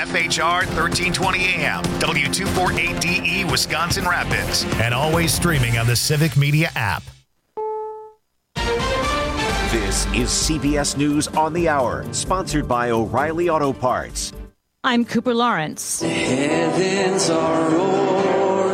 FHR 1320 AM, W248DE Wisconsin Rapids, and always streaming on the Civic Media app. This is CBS News on the Hour, sponsored by O'Reilly Auto Parts. I'm Cooper Lawrence. The heavens are roaring,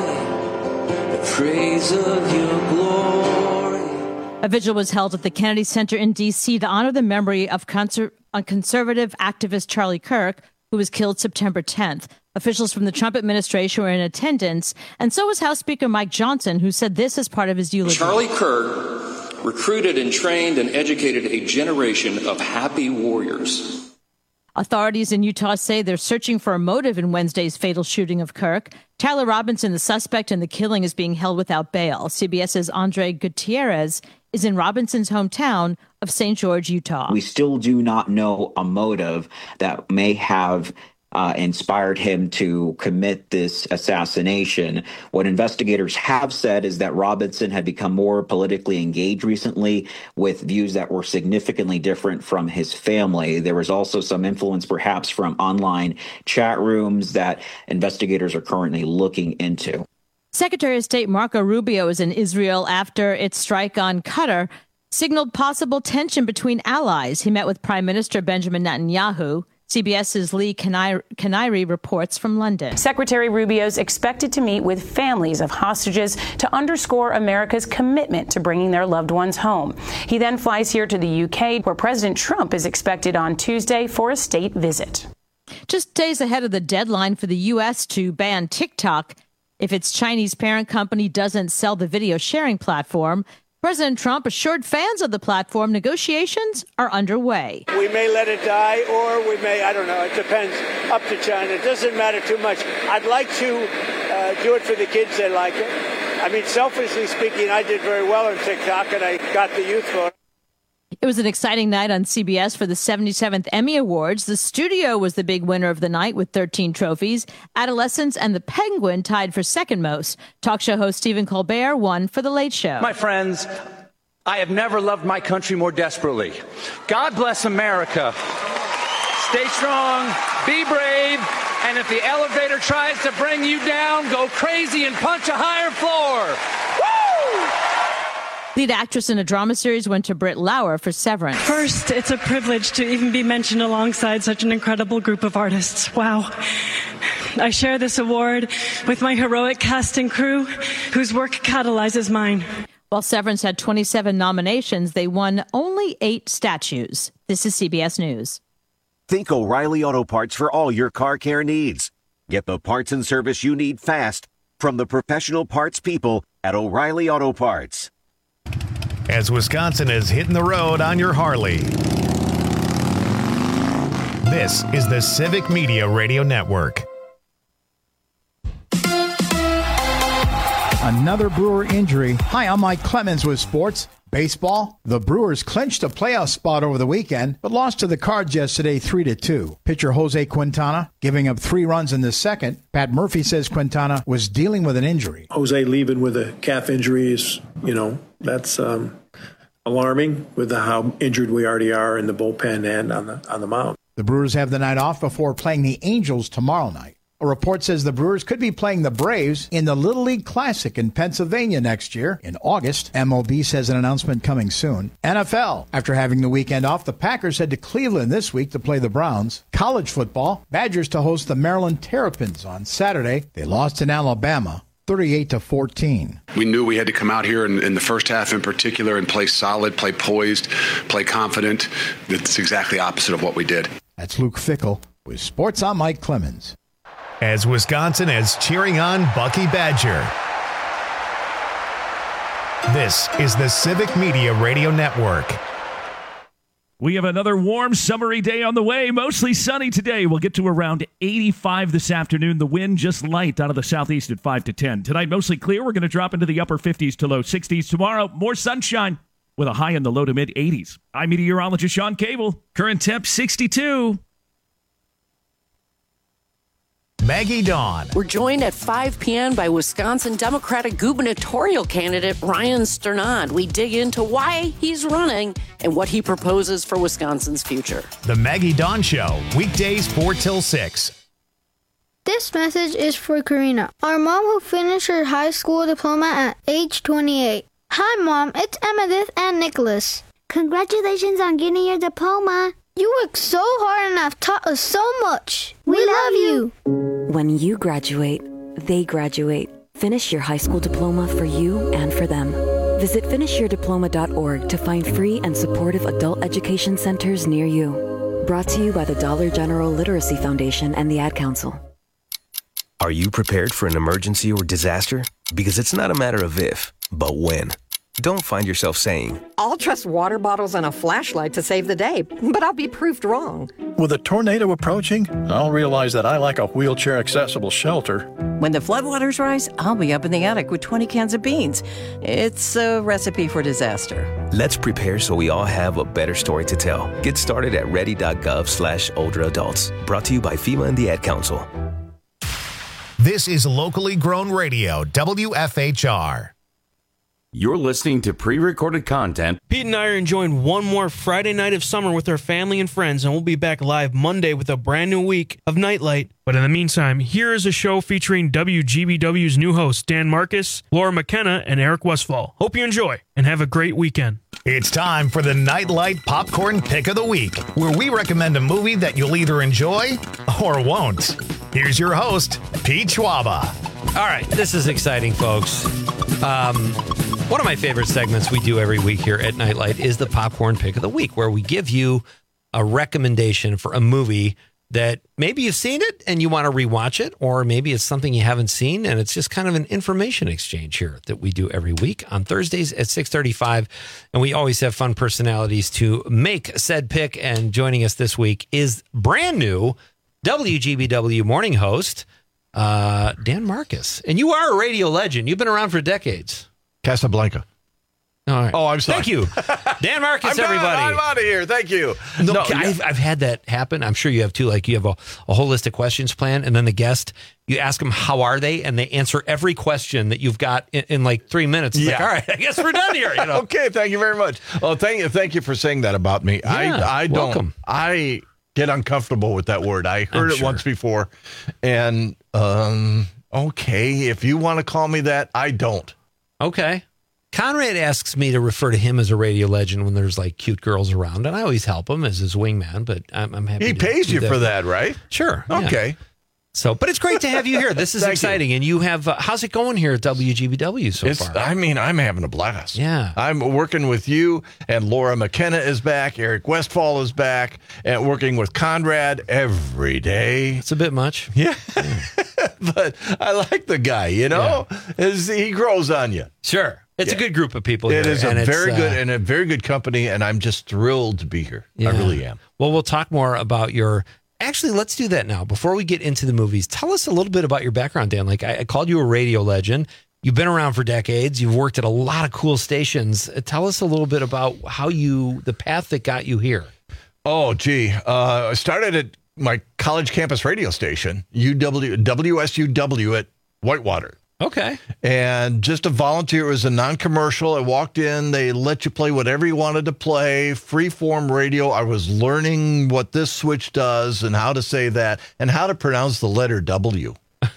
the praise of your glory. A vigil was held at the Kennedy Center in D.C. to honor the memory of conservative activist Charlie Kirk, who was killed September 10th. Officials from the Trump administration were in attendance, and so was House Speaker Mike Johnson, who said this as part of his eulogy. Charlie Kirk recruited and trained and educated a generation of happy warriors. Authorities in Utah say they're searching for a motive in Wednesday's fatal shooting of Kirk. Tyler Robinson, the suspect in the killing, is being held without bail. CBS's Andre Gutierrez is in Robinson's hometown of St. George, Utah. We still do not know a motive that may have inspired him to commit this assassination. What investigators have said is that Robinson had become more politically engaged recently with views that were significantly different from his family. There was also some influence perhaps from online chat rooms that investigators are currently looking into. Secretary of State Marco Rubio is in Israel after its strike on Qatar signaled possible tension between allies. He met with Prime Minister Benjamin Netanyahu. CBS's Lee Kaniri reports from London. Secretary Rubio's expected to meet with families of hostages to underscore America's commitment to bringing their loved ones home. He then flies here to the UK, where President Trump is expected on Tuesday for a state visit. Just days ahead of the deadline for the U.S. to ban TikTok if its Chinese parent company doesn't sell the video sharing platform, President Trump assured fans of the platform negotiations are underway. We may let it die, or we may, I don't know, it depends, up to China. It doesn't matter too much. I'd like to do it for the kids that like it. I mean, selfishly speaking, I did very well on TikTok, and I got the youth vote. It was an exciting night on CBS for the 77th Emmy Awards. The Studio was the big winner of the night with 13 trophies. Adolescence and The Penguin tied for second most. Talk show host Stephen Colbert won for The Late Show. My friends, I have never loved my country more desperately. God bless America. Stay strong, be brave, and if the elevator tries to bring you down, go crazy and punch a higher floor. Woo! Lead actress in a drama series went to Britt Lauer for Severance. First, it's a privilege to even be mentioned alongside such an incredible group of artists. Wow. I share this award with my heroic cast and crew, whose work catalyzes mine. While Severance had 27 nominations, they won only 8 statues. This is CBS News. Think O'Reilly Auto Parts for all your car care needs. Get the parts and service you need fast from the professional parts people at O'Reilly Auto Parts. As Wisconsin is hitting the road on your Harley. This is the Civic Media Radio Network. Another Brewer injury. Hi, I'm Mike Clemens with sports. Baseball, the Brewers clinched a playoff spot over the weekend, but lost to the Cards yesterday 3-2. Pitcher Jose Quintana giving up 3 runs in the second. Pat Murphy says Quintana was dealing with an injury. Jose leaving with a calf injury is, that's alarming with how injured we already are in the bullpen and on the mound. The Brewers have the night off before playing the Angels tomorrow night. A report says the Brewers could be playing the Braves in the Little League Classic in Pennsylvania next year in August. MLB says an announcement coming soon. NFL. After having the weekend off, the Packers head to Cleveland this week to play the Browns. College football. Badgers to host the Maryland Terrapins on Saturday. They lost in Alabama 38-14. We knew we had to come out here in the first half in particular and play solid, play poised, play confident. That's exactly opposite of what we did. That's Luke Fickell with Sports. I'm Mike Clemens. As Wisconsin is cheering on Bucky Badger. This is the Civic Media Radio Network. We have another warm, summery day on the way. Mostly sunny today. We'll get to around 85 this afternoon. The wind just light out of the southeast at 5 to 10. Tonight, mostly clear. We're going to drop into the upper 50s to low 60s. Tomorrow, more sunshine with a high in the low to mid 80s. I'm meteorologist Sean Cable. Current temp 62. Maggie Dawn. We're joined at 5 p.m. by Wisconsin Democratic gubernatorial candidate Ryan Sternad. We dig into why he's running and what he proposes for Wisconsin's future. The Maggie Dawn Show, weekdays 4 till 6. This message is for Karina, our mom who finished her high school diploma at age 28. Hi, Mom. It's Emmettith and Nicholas. Congratulations on getting your diploma. You worked so hard and have taught us so much. We love you. When you graduate, they graduate. Finish your high school diploma for you and for them. Visit finishyourdiploma.org to find free and supportive adult education centers near you. Brought to you by the Dollar General Literacy Foundation and the Ad Council. Are you prepared for an emergency or disaster? Because it's not a matter of if, but when. Don't find yourself saying, I'll trust water bottles and a flashlight to save the day, but I'll be proved wrong. With a tornado approaching, I'll realize that I like a wheelchair-accessible shelter. When the floodwaters rise, I'll be up in the attic with 20 cans of beans. It's a recipe for disaster. Let's prepare so we all have a better story to tell. Get started at ready.gov/older adults. Brought to you by FEMA and the Ad Council. This is locally grown radio, WFHR. You're listening to pre-recorded content. Pete and I are enjoying one more Friday night of summer with our family and friends, and we'll be back live Monday with a brand new week of Nightlight. But in the meantime, here is a show featuring WGBW's new hosts, Dan Marcus, Laura McKenna, and Eric Westfall. Hope you enjoy, and have a great weekend. It's time for the Nightlight Popcorn Pick of the Week, where we recommend a movie that you'll either enjoy or won't. Here's your host, Pete Schwaba. All right, this is exciting, folks. One of my favorite segments we do every week here at Nightlight is the Popcorn Pick of the Week, where we give you a recommendation for a movie that maybe you've seen it and you want to rewatch it, or maybe it's something you haven't seen, and it's just kind of an information exchange here that we do every week on Thursdays at 6:35, and we always have fun personalities to make said pick, and joining us this week is brand new WGBW morning host, Dan Marcus. And you are a radio legend. You've been around for decades. Casablanca. All right. Oh, I'm sorry. Thank you. Dan Marcus, everybody. I'm out of here. Thank you. No, I've had that happen. I'm sure you have too. Like you have a holistic questions plan, and then the guest, you ask them, how are they? And they answer every question that you've got in like 3 minutes. It's like, all right, I guess we're done here. You know? Okay, thank you very much. Oh, thank you for saying that about me. Yeah, I welcome. I get uncomfortable with that word. I heard it once before. And okay, if you want to call me that, I don't. Okay. Conrad asks me to refer to him as a radio legend when there's like cute girls around, and I always help him as his wingman, but I'm happy. He pays you for that, right? Sure. Okay. Yeah. So, but it's great to have you here. This is exciting. And you have, how's it going here at WGBW so far? I mean, I'm having a blast. Yeah. I'm working with you, and Laura McKenna is back. Eric Westfall is back, and working with Conrad every day. It's a bit much. Yeah. But I like the guy, you know? Yeah. He grows on you. Sure. It's a good group of people here. It is a very good company, and I'm just thrilled to be here. Yeah. I really am. Well, we'll talk more about your... Actually, let's do that now. Before we get into the movies, tell us a little bit about your background, Dan. Like, I called you a radio legend. You've been around for decades. You've worked at a lot of cool stations. Tell us a little bit about the path that got you here. Oh, gee. I started at my college campus radio station, WSUW at Whitewater. Okay. And just a volunteer. It was a non-commercial. I walked in. They let you play whatever you wanted to play. Free-form radio. I was learning what this switch does and how to say that and how to pronounce the letter W.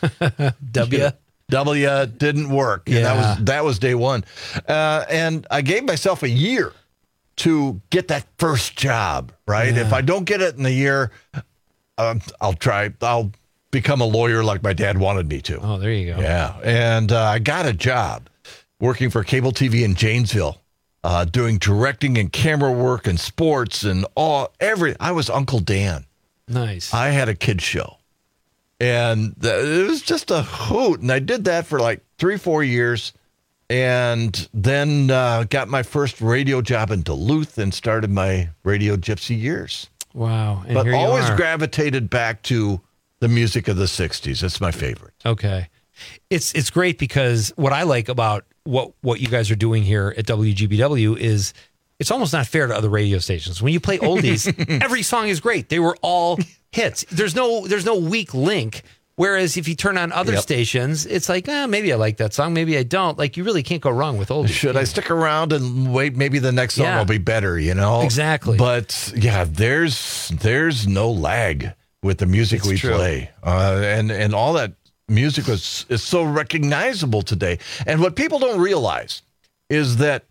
W? W didn't work. Yeah. And that was day one. And I gave myself a year to get that first job, right? Yeah. If I don't get it in a year, I'll try. I'll become a lawyer like my dad wanted me to. Oh, there you go. Yeah. And I got a job working for cable TV in Janesville, doing directing and camera work and sports and I was Uncle Dan. Nice. I had a kids show. And it was just a hoot. And I did that for like 3-4 years. And then got my first radio job in Duluth and started my radio gypsy years. Wow. And but here you always are. gravitated back to the music of the 60s. It's my favorite. Okay. It's great because what I like about what you guys are doing here at WGBW is it's almost not fair to other radio stations. When you play oldies, every song is great. They were all hits. There's no weak link. Whereas if you turn on other stations, it's like, maybe I like that song, maybe I don't. Like, you really can't go wrong with oldies. Should I stick around and wait? Maybe the next song will be better, you know? Exactly. But yeah, there's no lag. with the music we true. play. And all that music is so recognizable today. And what people don't realize is that,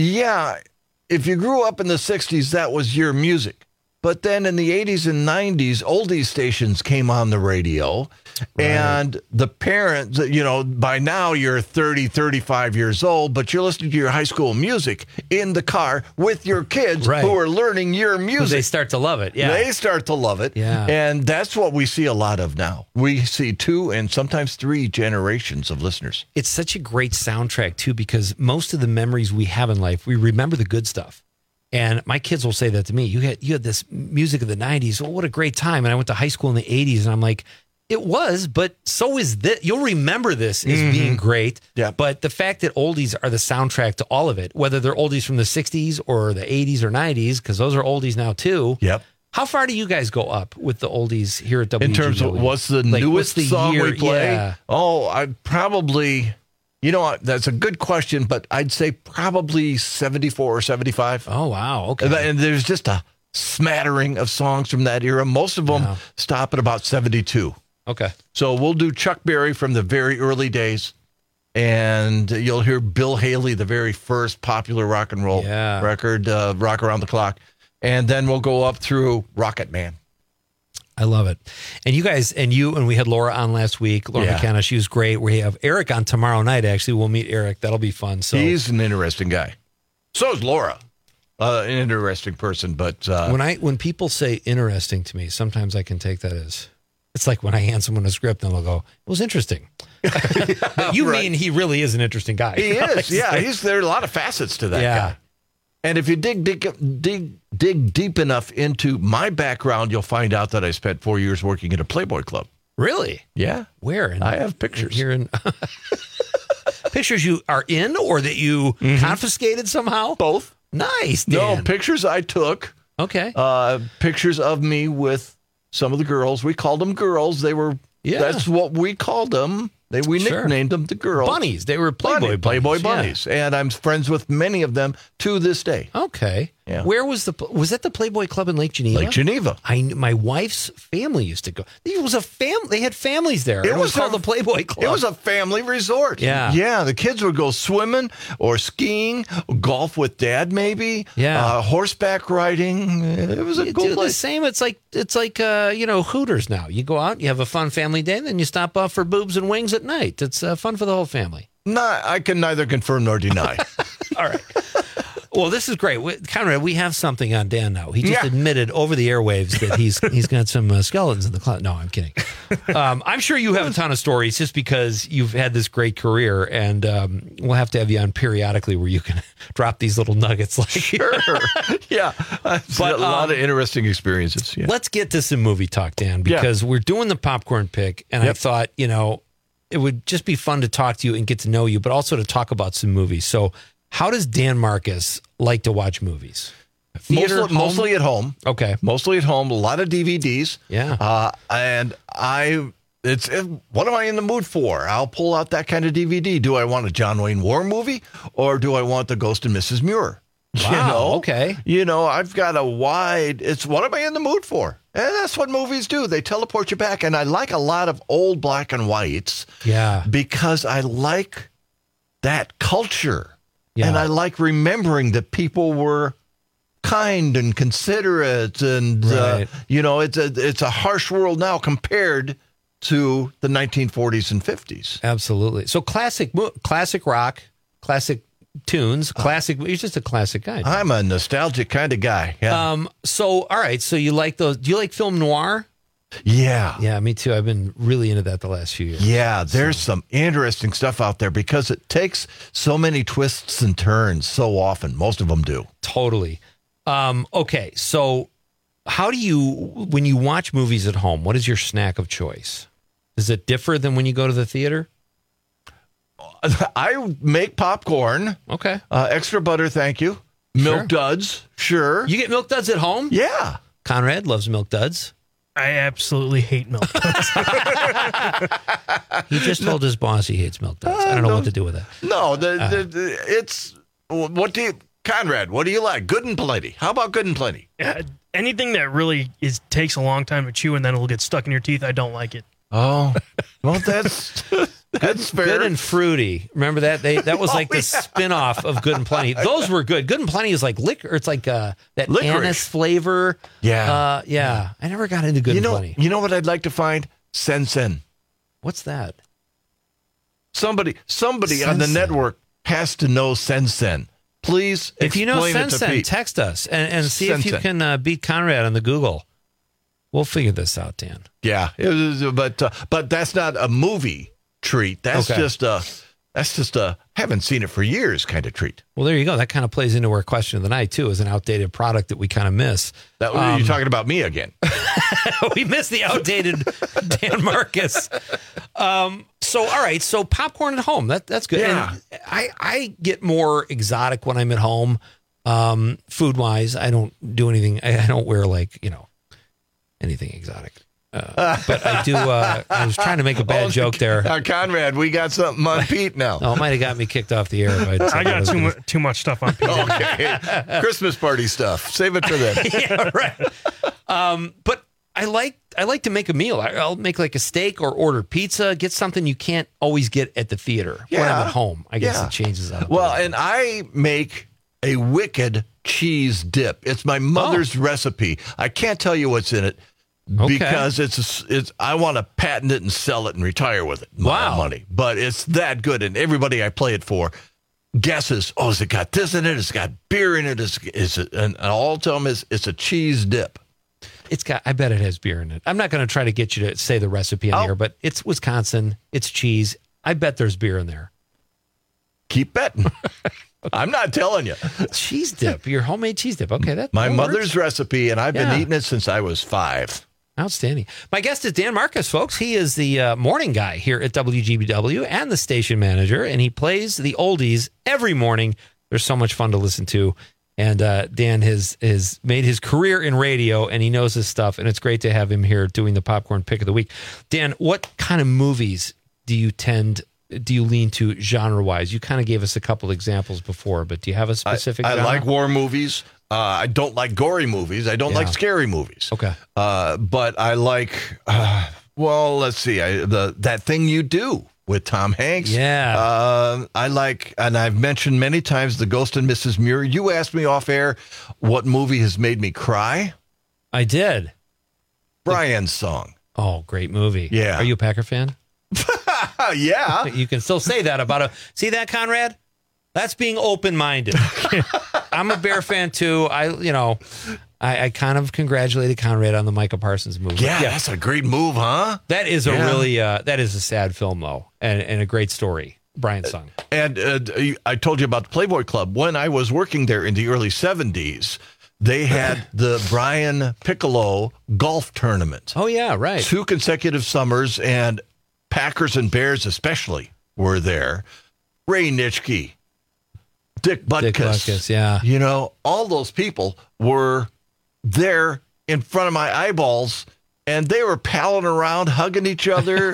if you grew up in the 60s, that was your music. But then in the 80s and 90s, oldies stations came on the radio. Right. And the parents, by now you're 30, 35 years old, but you're listening to your high school music in the car with your kids who are learning your music. They start to love it. Yeah. They start to love it. Yeah. And that's what we see a lot of now. We see 2 and sometimes 3 generations of listeners. It's such a great soundtrack, too, because most of the memories we have in life, we remember the good stuff. And my kids will say that to me. You had this music of the 90s. Well, what a great time. And I went to high school in the 80s, and I'm like, it was, but so is this. You'll remember this as being great. Yeah. But the fact that oldies are the soundtrack to all of it, whether they're oldies from the 60s or the 80s or 90s, because those are oldies now, too. Yep. How far do you guys go up with the oldies here at WGW? In terms of what's the newest song we play? Yeah. Oh, I'd probably... that's a good question, but I'd say probably 74 or 75. Oh, wow. Okay. And there's just a smattering of songs from that era. Most of them stop at about 72. Okay. So we'll do Chuck Berry from the very early days, and you'll hear Bill Haley, the very first popular rock and roll record, Rock Around the Clock. And then we'll go up through Rocket Man. I love it. And you guys, and we had Laura on last week. Laura McKenna, she was great. We have Eric on tomorrow night, actually. We'll meet Eric. That'll be fun. So he's an interesting guy. So is Laura. An interesting person. But when people say interesting to me, sometimes I can take that as, it's like when I hand someone a script and they'll go, it was interesting. But you mean he really is an interesting guy. He is. There are a lot of facets to that guy. And if you dig deep enough into my background, you'll find out that I spent 4 years working at a Playboy Club. Really? Yeah. Where? I have pictures. Here in pictures you are in, or that you confiscated somehow? Both. Nice, Dan. No, pictures I took. Okay. Pictures of me with some of the girls. We called them girls. They were. That's what we called them. We nicknamed them the girls. Bunnies. They were Playboy bunnies. And I'm friends with many of them to this day. Okay. Yeah. Where was that the Playboy Club in Lake Geneva? Lake Geneva. My wife's family used to go. It was a they had families there. It was called the Playboy Club. It was a family resort. Yeah. Yeah. The kids would go swimming or skiing, golf with dad maybe. Yeah. Horseback riding. It was a cool place. The same. It's like Hooters now. You go out, you have a fun family day, then you stop off for boobs and wings at night. It's fun for the whole family. No, I can neither confirm nor deny. All right. Well, this is great. Conrad, we have something on Dan now. He just admitted over the airwaves that he's got some skeletons in the closet. No, I'm kidding. I'm sure you have a ton of stories just because you've had this great career, and we'll have to have you on periodically where you can drop these little nuggets. Sure. Yeah. But a lot of interesting experiences. Yeah. Let's get to some movie talk, Dan, because we're doing the popcorn pick, and I thought, it would just be fun to talk to you and get to know you, but also to talk about some movies. So how does Dan Marcus like to watch movies? Mostly at home. Okay. Mostly at home. A lot of DVDs. Yeah. And what am I in the mood for? I'll pull out that kind of DVD. Do I want a John Wayne War movie, or do I want the Ghost of Mrs. Muir? Wow. Okay. I've got it's what am I in the mood for? And that's what movies do. They teleport you back. And I like a lot of old black and whites. Yeah. Because I like that culture. Yeah. And I like remembering that people were kind and considerate. And, it's a harsh world now compared to the 1940s and 50s. Absolutely. So classic rock, classic tunes, classic. You're just a classic guy. I'm a nostalgic kind of guy. Yeah. So, all right. So you like those? Do you like film noir? Yeah. Yeah, me too. I've been really into that the last few years. Yeah, there's some interesting stuff out there because it takes so many twists and turns so often. Most of them do. Totally. Okay. So how do you, when you watch movies at home, what is your snack of choice? Does it differ than when you go to the theater? I make popcorn. Okay. Extra butter, thank you. Milk Duds, sure. You get Milk Duds at home? Yeah. Conrad loves Milk Duds. I absolutely hate Milk Duds. He just told his boss he hates Milk Duds. I don't know what to do with that. No, Conrad, what do you like? Good and plenty. How about good and plenty? anything that really takes a long time to chew and then it'll get stuck in your teeth, I don't like it. Oh, well, that's fair. Good and Fruity. Remember that? That was like the spin-off of Good and Plenty. Those were good. Good and Plenty is like liquor. It's like that Licorice. anise flavor. Yeah. Yeah. I never got into Good and Plenty. You know what I'd like to find? Sen-Sen. What's that? Somebody on the network has to know Sen-Sen. Please, if you know explain it to Sen-Sen, Pete. text us and see if you can beat Conrad on the Google. We'll figure this out, Dan. Yeah, but that's not a movie treat. That's just a haven't seen it for years kind of treat. Well, there you go. That kind of plays into our question of the night too, as an outdated product that we kind of miss. You're talking about me again. We miss the outdated Dan Marcus. So all right, so popcorn at home. That's good. Yeah. And I get more exotic when I'm at home. Food wise, I don't do anything. I don't wear anything exotic. But I do. I was trying to make a bad joke there. Conrad, we got something on Pete now. Oh, it might have got me kicked off the air. I got too much stuff on Pete. Okay, Christmas party stuff. Save it for them. Yeah, right. But I like to make a meal. I'll make like a steak or order pizza. Get something you can't always get at the theater when I'm at home. I guess it changes up. Well, and I make a wicked cheese dip. It's my mother's recipe. I can't tell you what's in it. Because it's I want to patent it and sell it and retire with it. Money. But it's that good, and everybody I play it for guesses, has it got this in it? It's got beer in it. And I'll tell them it's a cheese dip. I bet it has beer in it. I'm not going to try to get you to say the recipe on here, but it's Wisconsin. It's cheese. I bet there's beer in there. Keep betting. I'm not telling you. Cheese dip, your homemade cheese dip. Okay, that's my mother's recipe, and I've been eating it since I was 5. Outstanding. My guest is Dan Marcus, folks. He is the morning guy here at WGBW and the station manager, and he plays the oldies every morning. They're so much fun to listen to. And Dan has made his career in radio, and he knows his stuff, and it's great to have him here doing the popcorn pick of the week. Dan, what kind of movies do you lean to genre-wise? You kind of gave us a couple examples before, but do you have a specific genre? I like war movies. I don't like gory movies. I don't like scary movies. Okay. But I like, let's see, That Thing You Do with Tom Hanks. Yeah. I like, and I've mentioned many times, The Ghost and Mrs. Muir. You asked me off air what movie has made me cry. I did. Brian's Song. Oh, great movie. Yeah. Are you a Packer fan? Yeah. You can still say that about see that, Conrad? That's being open-minded. I'm a Bear fan too. I kind of congratulated Conrad on the Micah Parsons movie. Yeah, that's a great move, huh? That is a really that is a sad film though, and a great story. Brian's Song. And I told you about the Playboy Club. When I was working there in the early 70s, they had the Brian Piccolo golf tournament. Oh yeah, right. 2 consecutive summers, and Packers and Bears especially were there. Ray Nitschke, Dick Butkus, yeah. All those people were there in front of my eyeballs, and they were palling around, hugging each other,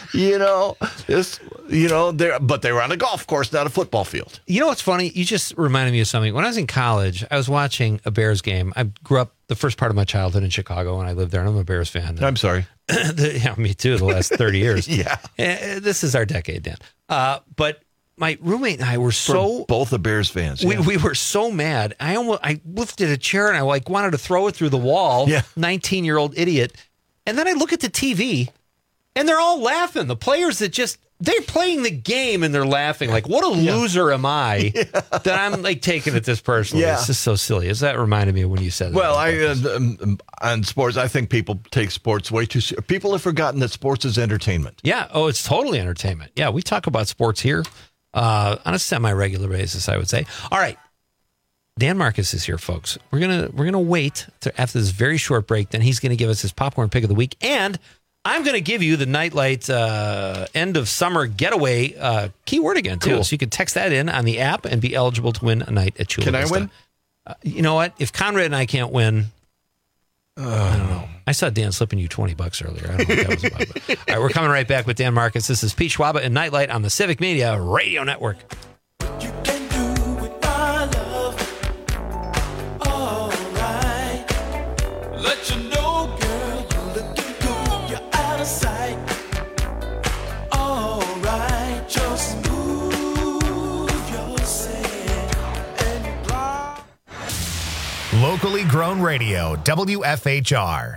but they were on a golf course, not a football field. You know what's funny? You just reminded me of something. When I was in college, I was watching a Bears game. I grew up the first part of my childhood in Chicago, and I lived there, and I'm a Bears fan. I'm sorry. Yeah, me too, the last 30 years. Yeah. This is our decade, Dan. But my roommate and I were both the Bears fans. We were so mad. I lifted a chair and I wanted to throw it through the wall. Yeah. 19-year-old idiot. And then I look at the TV and they're all laughing. The players they're playing the game and they're laughing. Like, what a loser am I that I'm taking it this personally. Yeah. It's just so silly. That reminded me of when you said that. Well, on sports, I think people take sports way too seriously. People have forgotten that sports is entertainment. Yeah. Oh, it's totally entertainment. Yeah. We talk about sports here on a semi-regular basis, I would say. All right. Dan Marcus is here, folks. We're gonna wait after this very short break. Then he's going to give us his popcorn pick of the week, and I'm going to give you the Nightlight end of summer getaway keyword again too. Cool. So you can text that in on the app and be eligible to win a night at Chula Vista. Can I win? You know what? If Conrad and I can't win, I don't know. I saw Dan slipping you $20 earlier. I don't know what that was about. But. All right, we're coming right back with Dan Marcus. This is Pete Schwaba and Nightlight on the Civic Media Radio Network. Locally grown radio, WFHR.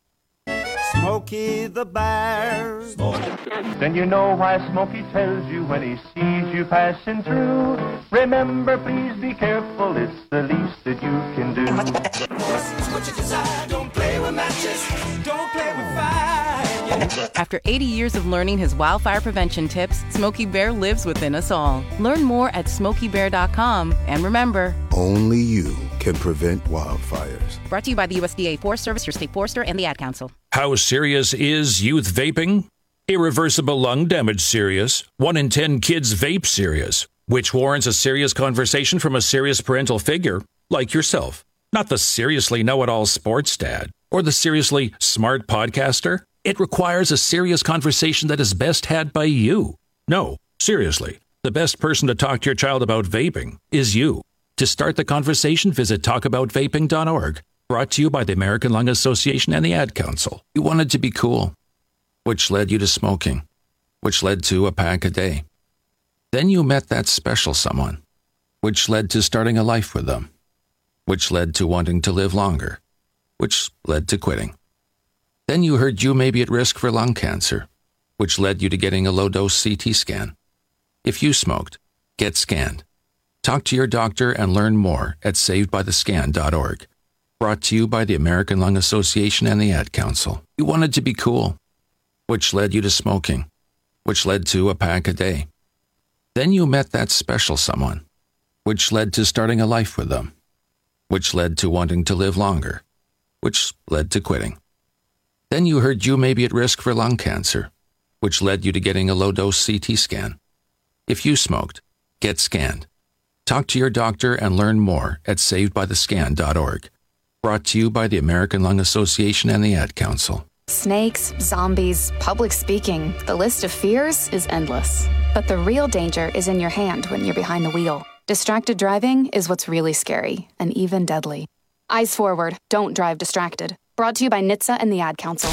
Smokey the Bear. Then you know why Smokey tells you when he sees you passing through. Remember, please be careful, it's the least that you can do. What you desire, don't play with matches, don't play with fire. After 80 years of learning his wildfire prevention tips, Smokey Bear lives within us all. Learn more at SmokeyBear.com. And remember, only you can prevent wildfires. Brought to you by the USDA Forest Service, your state forester, and the Ad Council. How serious is youth vaping? Irreversible lung damage serious. 1 in 10 kids vape serious, which warrants a serious conversation from a serious parental figure like yourself. Not the seriously know-it-all sports dad or the seriously smart podcaster. It requires a serious conversation that is best had by you. No, seriously, the best person to talk to your child about vaping is you. To start the conversation, visit talkaboutvaping.org. Brought to you by the American Lung Association and the Ad Council. You wanted to be cool, which led you to smoking, which led to a pack a day. Then you met that special someone, which led to starting a life with them, which led to wanting to live longer, which led to quitting. Then you heard you may be at risk for lung cancer, which led you to getting a low-dose CT scan. If you smoked, get scanned. Talk to your doctor and learn more at savedbythescan.org. Brought to you by the American Lung Association and the Ad Council. You wanted to be cool, which led you to smoking, which led to a pack a day. Then you met that special someone, which led to starting a life with them, which led to wanting to live longer, which led to quitting. Then you heard you may be at risk for lung cancer, which led you to getting a low-dose CT scan. If you smoked, get scanned. Talk to your doctor and learn more at savedbythescan.org. Brought to you by the American Lung Association and the Ad Council. Snakes, zombies, public speaking. The list of fears is endless. But the real danger is in your hand when you're behind the wheel. Distracted driving is what's really scary and even deadly. Eyes forward. Don't drive distracted. Brought to you by NHTSA and the Ad Council.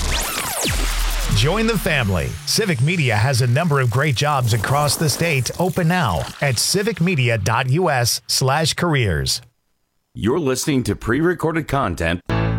Join the family. Civic Media has a number of great jobs across the state open now at civicmedia.us/careers. You're listening to pre-recorded content.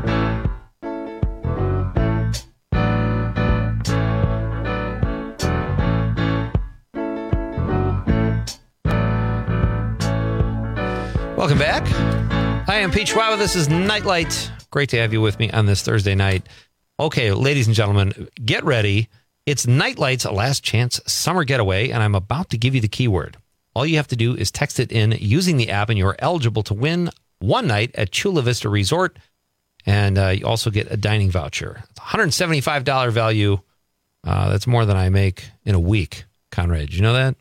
Welcome back. Hi, I'm Pete Schwab. This is Nightlight. Great to have you with me on this Thursday night. Okay, ladies and gentlemen, get ready. It's Nightlight's Last Chance Summer Getaway, and I'm about to give you the keyword. All you have to do is text it in using the app, and you're eligible to win one night at Chula Vista Resort, and you also get a dining voucher. It's a $175 value. That's more than I make in a week, Conrad. Did you know that?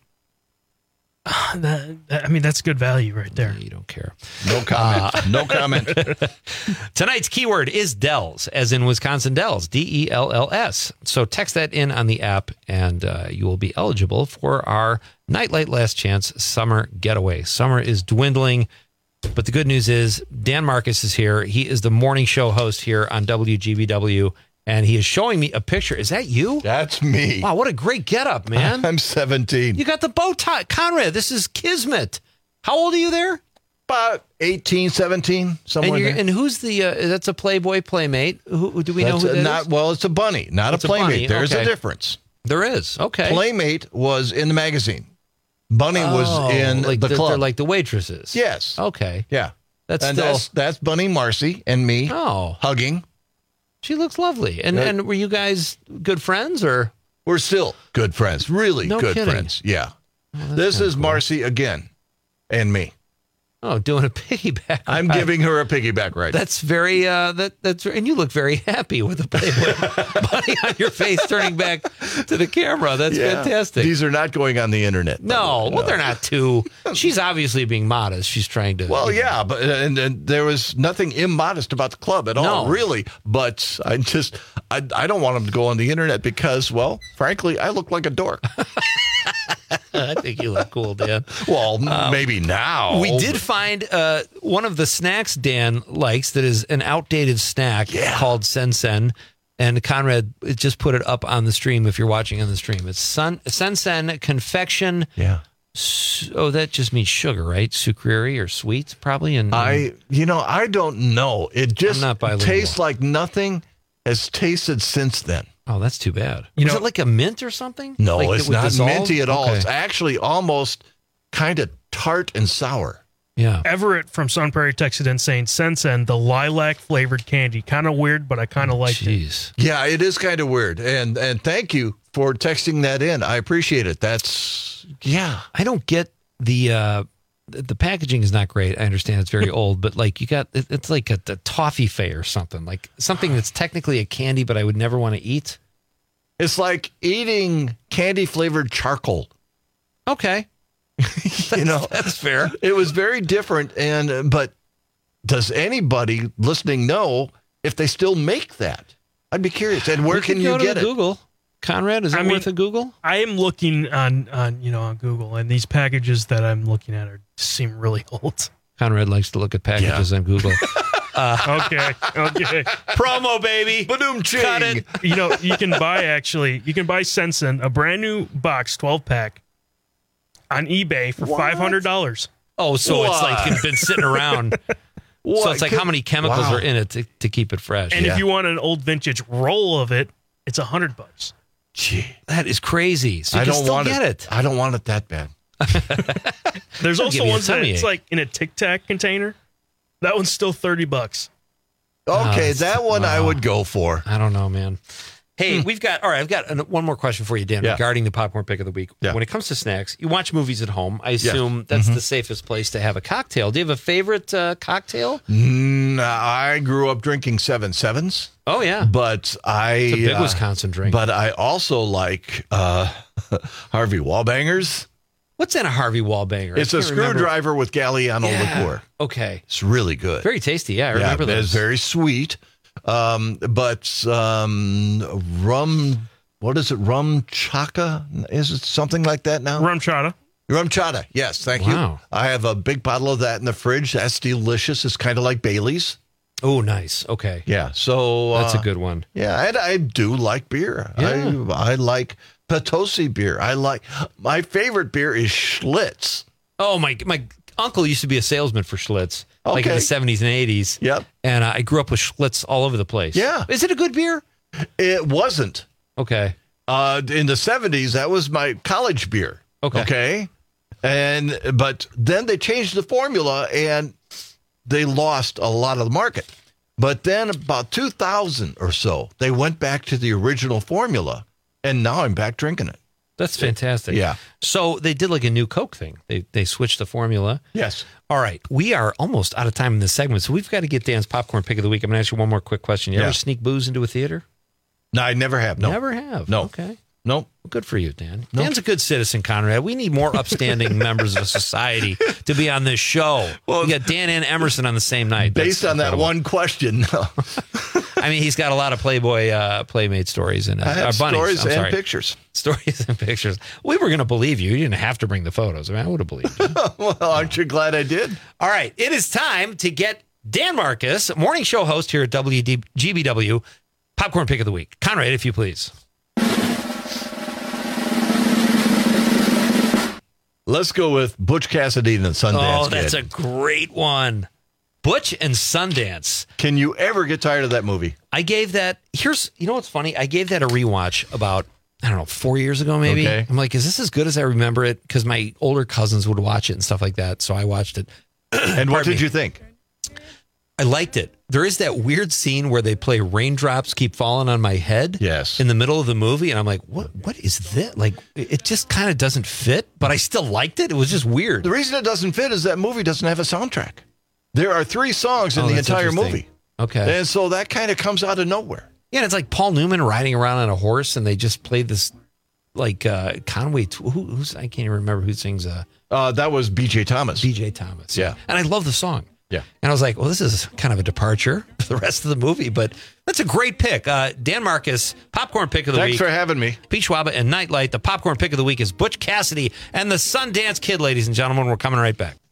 That's good value right there. You don't care. No comment. No comment. Tonight's keyword is Dells, as in Wisconsin Dells, DELLS. So text that in on the app, and you will be eligible for our Nightlight Last Chance Summer Getaway. Summer is dwindling, but the good news is Dan Marcus is here. He is the morning show host here on WGBW, and he is showing me a picture. Is that you? That's me. Wow, what a great getup, man. I'm 17. You got the bow tie. Conrad, this is kismet. How old are you there? About 18, 17, somewhere there. And who's the, that's a Playboy Playmate. Who do we know who that is? Well, it's a bunny, not a Playmate. Bunny. There's Okay. a difference. There is. Okay. Playmate was in the magazine. Bunny was in like the club. They're like the waitresses. Yes. Okay. Yeah. That's that's Bunny Marcy and me hugging. She looks lovely. And were you guys good friends, or? We're still good friends. Really No good kidding. friends. Yeah. Oh, This is Marcy again and me. Oh, doing a piggyback. I'm giving her a piggyback right. That's very that's and you look very happy with the Playboy bunny on your face turning back to the camera. That's fantastic. These are not going on the internet. No, well, they're not too. She's obviously being modest. She's trying to. Well, yeah, but and there was nothing immodest about the club at all, really. But I don't want them to go on the internet because, well, frankly, I look like a dork. I think you look cool, Dan. Well, maybe now. We did find one of the snacks Dan likes that is an outdated snack called Sen-Sen. And Conrad just put it up on the stream if you're watching on the stream. It's Sen-Sen confection Oh, that just means sugar, right? Sucreri or sweet, probably. And I don't know. It just tastes like nothing has tasted since then. Oh, that's too bad. Is it like a mint or something? No, like it's not minty at all. Okay. It's actually almost kind of tart and sour. Yeah. Everett from Sun Prairie texted in saying, Sensen, the lilac flavored candy. Kind of weird, but I kind of liked it. Yeah, it is kind of weird. And thank you for texting that in. I appreciate it. I don't get the packaging is not great. I understand it's very old, but like it's like a toffee fay or something, like something that's technically a candy, but I would never want to eat. It's like eating candy flavored charcoal. Okay. That's fair. It was very different. But does anybody listening know if they still make that? I'd be curious. And where can you get it? Google. Conrad, is it worth a Google? I am looking on Google, and these packages that I'm looking at seem really old. Conrad likes to look at packages on Google. Okay. Promo, baby. Ba-doom-ching. Cut it. You can buy Sensen, a brand new box 12-pack on eBay for $500. Oh, so it's like been sitting around. So it's like how many chemicals are in it to keep it fresh. And if you want an old vintage roll of it, it's $100. Gee, that is crazy. So you I can don't still want get it. I don't want it that bad. There's That'll also give you a ones that tummy it's ache. like in a Tic Tac container. That one's still $30. Okay, that one I would go for. I don't know, man. Hey, I've got one more question for you, Dan, regarding the popcorn pick of the week. Yeah. When it comes to snacks, you watch movies at home. I assume that's the safest place to have a cocktail. Do you have a favorite cocktail? I grew up drinking 7-7s. Oh, yeah. But It's a big Wisconsin drink. But I also like Harvey Wallbangers. What's in a Harvey Wallbanger? It's a screwdriver with Galliano liqueur. Okay. It's really good. Very tasty. Yeah, I remember those. It's very sweet. But rum, what is it? Rum chaka? Is it something like that now? Rum chata. Rum chata. Yes, thank you. I have a big bottle of that in the fridge. That's delicious. It's kind of like Bailey's. Oh, nice. Okay. Yeah. So that's a good one. Yeah, and I do like beer. Yeah. I like Potosi beer. My favorite beer is Schlitz. Oh, my uncle used to be a salesman for Schlitz, like in the Okay. 70s and 80s. Yep. And I grew up with Schlitz all over the place. Yeah. Is it a good beer? It wasn't. Okay. In the 70s, that was my college beer. Okay. But then they changed the formula and they lost a lot of the market. But then about 2000 or so, they went back to the original formula, and now I'm back drinking it. That's fantastic. Yeah. So they did like a new Coke thing. They switched the formula. Yes. All right. We are almost out of time in this segment, so we've got to get Dan's popcorn pick of the week. I'm going to ask you one more quick question. You ever sneak booze into a theater? No, I never have. No. Never have. No. Okay. Nope. Well, good for you, Dan. Dan's a good citizen, Conrad. We need more upstanding members of society to be on this show. Well, we got Dan and Emerson on the same night. Based on that one question. I mean, he's got a lot of Playboy Playmate stories and bunnies. Stories I'm and sorry. pictures. Stories and pictures. We were going to believe you. You didn't have to bring the photos. I mean, I would have believed you. Well, aren't you glad I did? All right. It is time to get Dan Marcus, morning show host here at WGBW, popcorn pick of the week. Conrad, if you please. Let's go with Butch Cassidy and the Sundance Oh, that's Kid. a great one. Butch and Sundance. Can you ever get tired of that movie? I gave that, you know what's funny? I gave that a rewatch about, 4 years ago maybe. Okay. I'm like, is this as good as I remember it? Because my older cousins would watch it and stuff like that. So I watched it. And what did you think? I liked it. There is that weird scene where they play Raindrops Keep Falling on My Head. Yes. In the middle of the movie. And I'm like, what is this? Like, it just kind of doesn't fit, but I still liked it. It was just weird. The reason it doesn't fit is that movie doesn't have a soundtrack. There are 3 songs in the that's entire interesting. movie. Okay. And so that kind of comes out of nowhere. Yeah, and it's like Paul Newman riding around on a horse, and they just played this, like, Conway. Who's I can't even remember who sings. That was B.J. Thomas. B.J. Thomas. Yeah. And I love the song. Yeah. And I was like, well, this is kind of a departure for the rest of the movie, but that's a great pick. Dan Marcus, popcorn pick of the week. Thanks for having me. Pete Schwaba and Nightlight. The popcorn pick of the week is Butch Cassidy and the Sundance Kid, ladies and gentlemen. We're coming right back.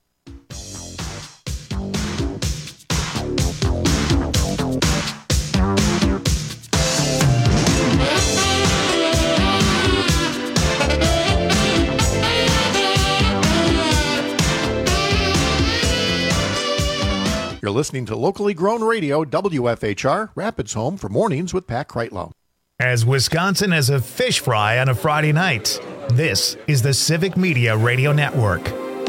You're listening to locally grown radio, WFHR, Rapids Home for Mornings with Pat Kreitlow. As Wisconsin as a fish fry on a Friday night, this is the Civic Media Radio Network.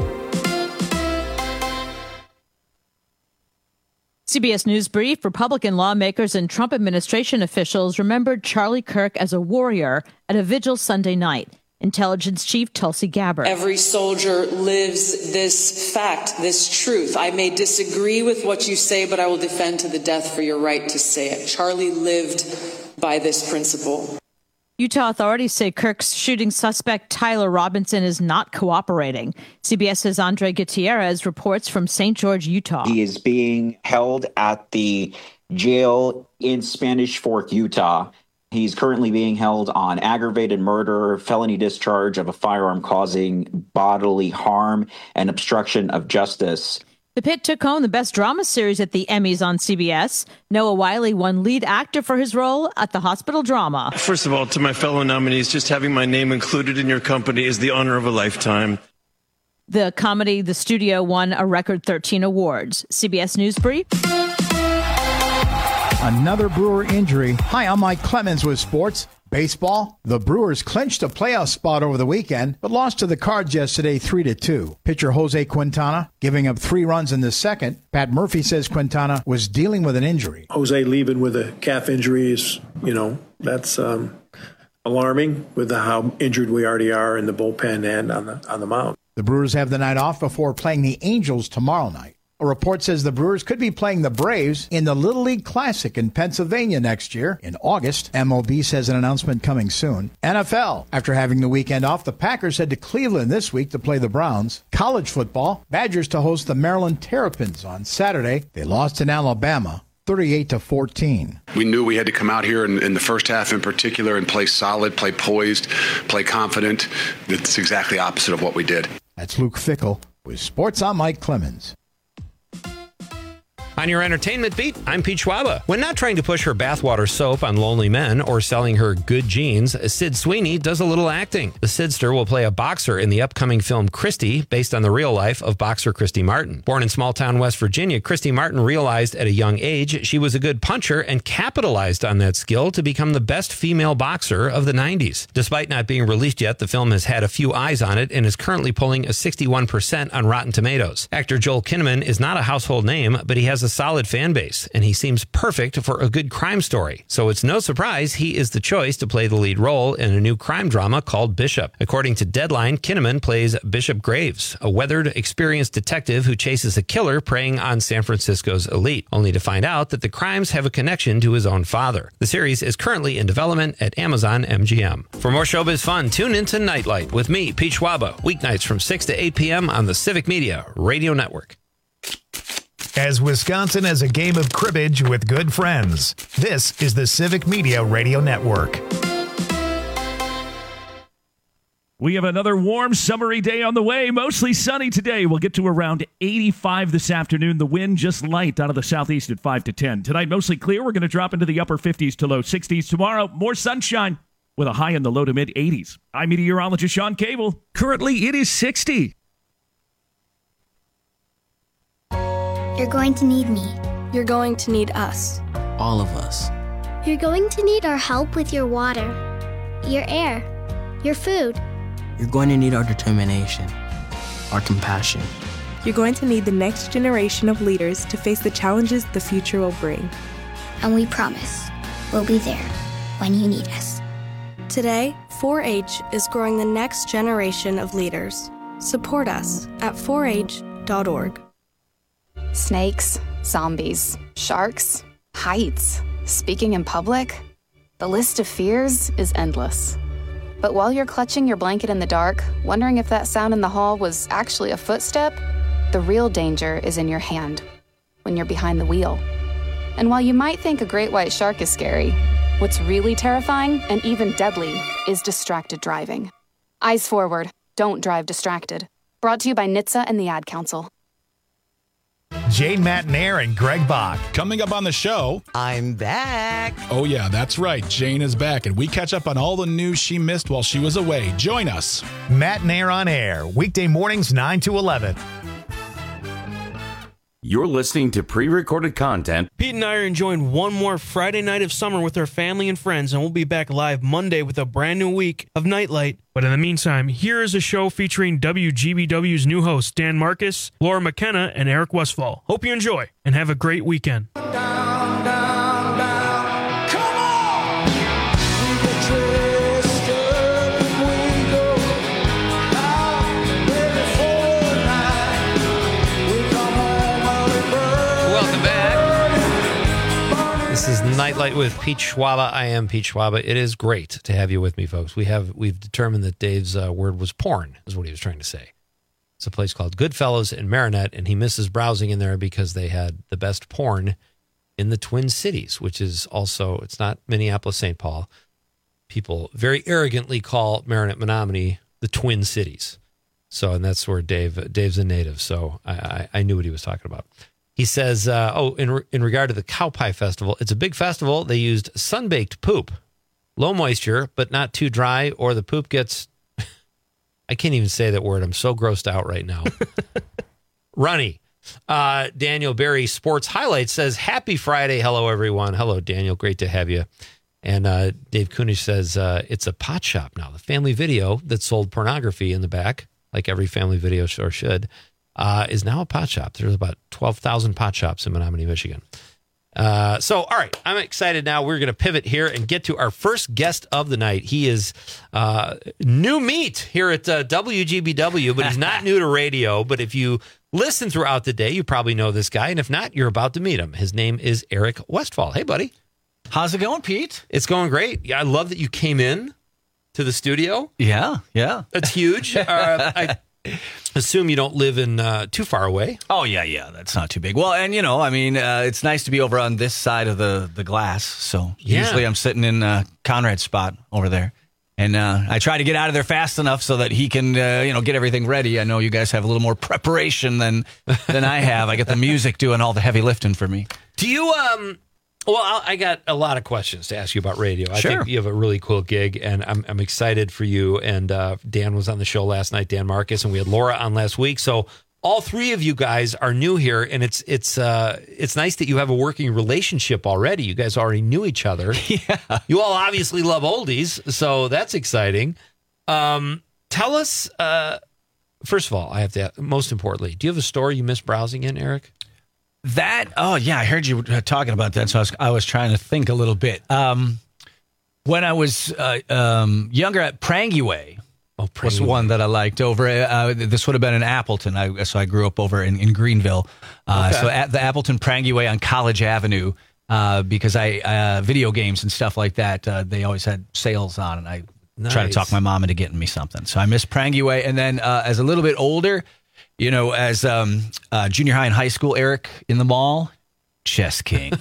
CBS News Brief, Republican lawmakers and Trump administration officials remembered Charlie Kirk as a warrior at a vigil Sunday night. Intelligence Chief Tulsi Gabbard. Every soldier lives this fact, this truth. I may disagree with what you say, but I will defend to the death for your right to say it. Charlie lived by this principle. Utah authorities say Kirk's shooting suspect Tyler Robinson is not cooperating. CBS's Andre Gutierrez reports from St. George, Utah. He is being held at the jail in Spanish Fork, Utah. He's currently being held on aggravated murder, felony discharge of a firearm causing bodily harm, and obstruction of justice. The Pit took home the Best Drama Series at the Emmys on CBS. Noah Wyle won lead actor for his role at the hospital drama. First of all, to my fellow nominees, just having my name included in your company is the honor of a lifetime. The comedy The Studio won a record 13 awards. CBS News Brief. Another Brewer injury. Hi, I'm Mike Clemens with sports. Baseball, the Brewers clinched a playoff spot over the weekend, but lost to the Cards yesterday 3-2. Pitcher Jose Quintana giving up 3 runs in the second. Pat Murphy says Quintana was dealing with an injury. Jose leaving with a calf injury is, that's alarming with how injured we already are in the bullpen and on the mound. The Brewers have the night off before playing the Angels tomorrow night. A report says the Brewers could be playing the Braves in the Little League Classic in Pennsylvania next year in August. MLB says an announcement coming soon. NFL. After having the weekend off, the Packers head to Cleveland this week to play the Browns. College football. Badgers to host the Maryland Terrapins on Saturday. They lost in Alabama 38-14. We knew we had to come out here in the first half in particular and play solid, play poised, play confident. It's exactly opposite of what we did. That's Luke Fickell with Sports. I'm Mike Clemens. On your entertainment beat, I'm Pete Schwaba. When not trying to push her bathwater soap on lonely men or selling her good jeans, Sid Sweeney does a little acting. The Sidster will play a boxer in the upcoming film Christy, based on the real life of boxer Christy Martin. Born in small-town West Virginia, Christy Martin realized at a young age she was a good puncher and capitalized on that skill to become the best female boxer of the 90s. Despite not being released yet, the film has had a few eyes on it and is currently pulling a 61% on Rotten Tomatoes. Actor Joel Kinnaman is not a household name, but he has a solid fan base, and he seems perfect for a good crime story. So it's no surprise he is the choice to play the lead role in a new crime drama called Bishop. According to Deadline, Kinnaman plays Bishop Graves, a weathered, experienced detective who chases a killer preying on San Francisco's elite, only to find out that the crimes have a connection to his own father. The series is currently in development at Amazon MGM. For more showbiz fun, tune into Nightlight with me, Pete Schwaba, weeknights from 6 to 8 p.m. on the Civic Media Radio Network. As Wisconsin as a game of cribbage with good friends, this is the Civic Media Radio Network. We have another warm, summery day on the way. Mostly sunny today. We'll get to around 85 this afternoon. The wind just light out of the southeast at 5 to 10. Tonight, mostly clear. We're going to drop into the upper 50s to low 60s. Tomorrow, more sunshine with a high in the low to mid 80s. I'm meteorologist Sean Cable. Currently, it is 60. You're going to need me. You're going to need us. All of us. You're going to need our help with your water, your air, your food. You're going to need our determination, our compassion. You're going to need the next generation of leaders to face the challenges the future will bring. And we promise we'll be there when you need us. Today, 4-H is growing the next generation of leaders. Support us at 4h.org. Snakes, zombies, sharks, heights, speaking in public. The list of fears is endless. But while you're clutching your blanket in the dark, wondering if that sound in the hall was actually a footstep, the real danger is in your hand, when you're behind the wheel. And while you might think a great white shark is scary, what's really terrifying and even deadly is distracted driving. Eyes forward, don't drive distracted. Brought to you by NHTSA and the Ad Council. Jane Matnair and Greg Bach. Coming up on the show, I'm back. Oh, yeah, that's right. Jane is back, and we catch up on all the news she missed while she was away. Join us. Matnair on Air, weekday mornings 9 to 11. You're listening to pre-recorded content. Pete and I are enjoying one more Friday night of summer with our family and friends, and we'll be back live Monday with a brand new week of Nightlight. But in the meantime, here is a show featuring WGBW's new hosts, Dan Marcus, Laura McKenna, and Eric Westfall. Hope you enjoy, and have a great weekend. This is Nightlight with Pete Schwaba. I am Pete Schwaba. It is great to have you with me, folks. We've determined that Dave's word was porn, is what he was trying to say. It's a place called Goodfellas in Marinette, and he misses browsing in there because they had the best porn in the Twin Cities, which is also, it's not Minneapolis, St. Paul. People very arrogantly call Marinette, Menominee the Twin Cities. So, and that's where Dave's a native, so I knew what he was talking about. He says, in regard to the Cow Pie Festival, it's a big festival. They used sun-baked poop, low moisture, but not too dry, or the poop gets, I can't even say that word. I'm so grossed out right now. Runny. Daniel Berry Sports Highlights says, happy Friday. Hello, everyone. Hello, Daniel. Great to have you. And Dave Kunish says, it's a pot shop now. The Family Video that sold pornography in the back, like every family video store should, is now a pot shop. There's about 12,000 pot shops in Menominee, Michigan. All right, I'm excited now. We're going to pivot here and get to our first guest of the night. He is new meat here at WGBW, but he's not new to radio. But if you listen throughout the day, you probably know this guy. And if not, you're about to meet him. His name is Eric Westfall. Hey, buddy. How's it going, Pete? It's going great. Yeah, I love that you came in to the studio. Yeah. That's huge. I assume you don't live in too far away. Oh, yeah. That's not too big. Well, and, it's nice to be over on this side of the glass. So usually I'm sitting in Conrad's spot over there. And I try to get out of there fast enough so that he can, get everything ready. I know you guys have a little more preparation than I have. I get the music doing all the heavy lifting for me. Do you... Well, I got a lot of questions to ask you about radio. Sure. I think you have a really cool gig, and I'm excited for you. And Dan was on the show last night, Dan Marcus, and we had Laura on last week. So all three of you guys are new here, and it's nice that you have a working relationship already. You guys already knew each other. Yeah. You all obviously love oldies, so that's exciting. Tell us, first of all, I have to ask, most importantly, do you have a store you miss browsing in, Eric? I heard you talking about that, so I was trying to think a little bit. When I was younger, at Prangieway was one that I liked over. This would have been in Appleton, so I grew up over in Greenville. So at the Appleton Prangieway on College Avenue, because video games and stuff like that, they always had sales on, and I tried to talk my mom into getting me something. So I miss Prangieway, and then as a little bit older. As junior high and high school, Eric, in the mall, Chess King.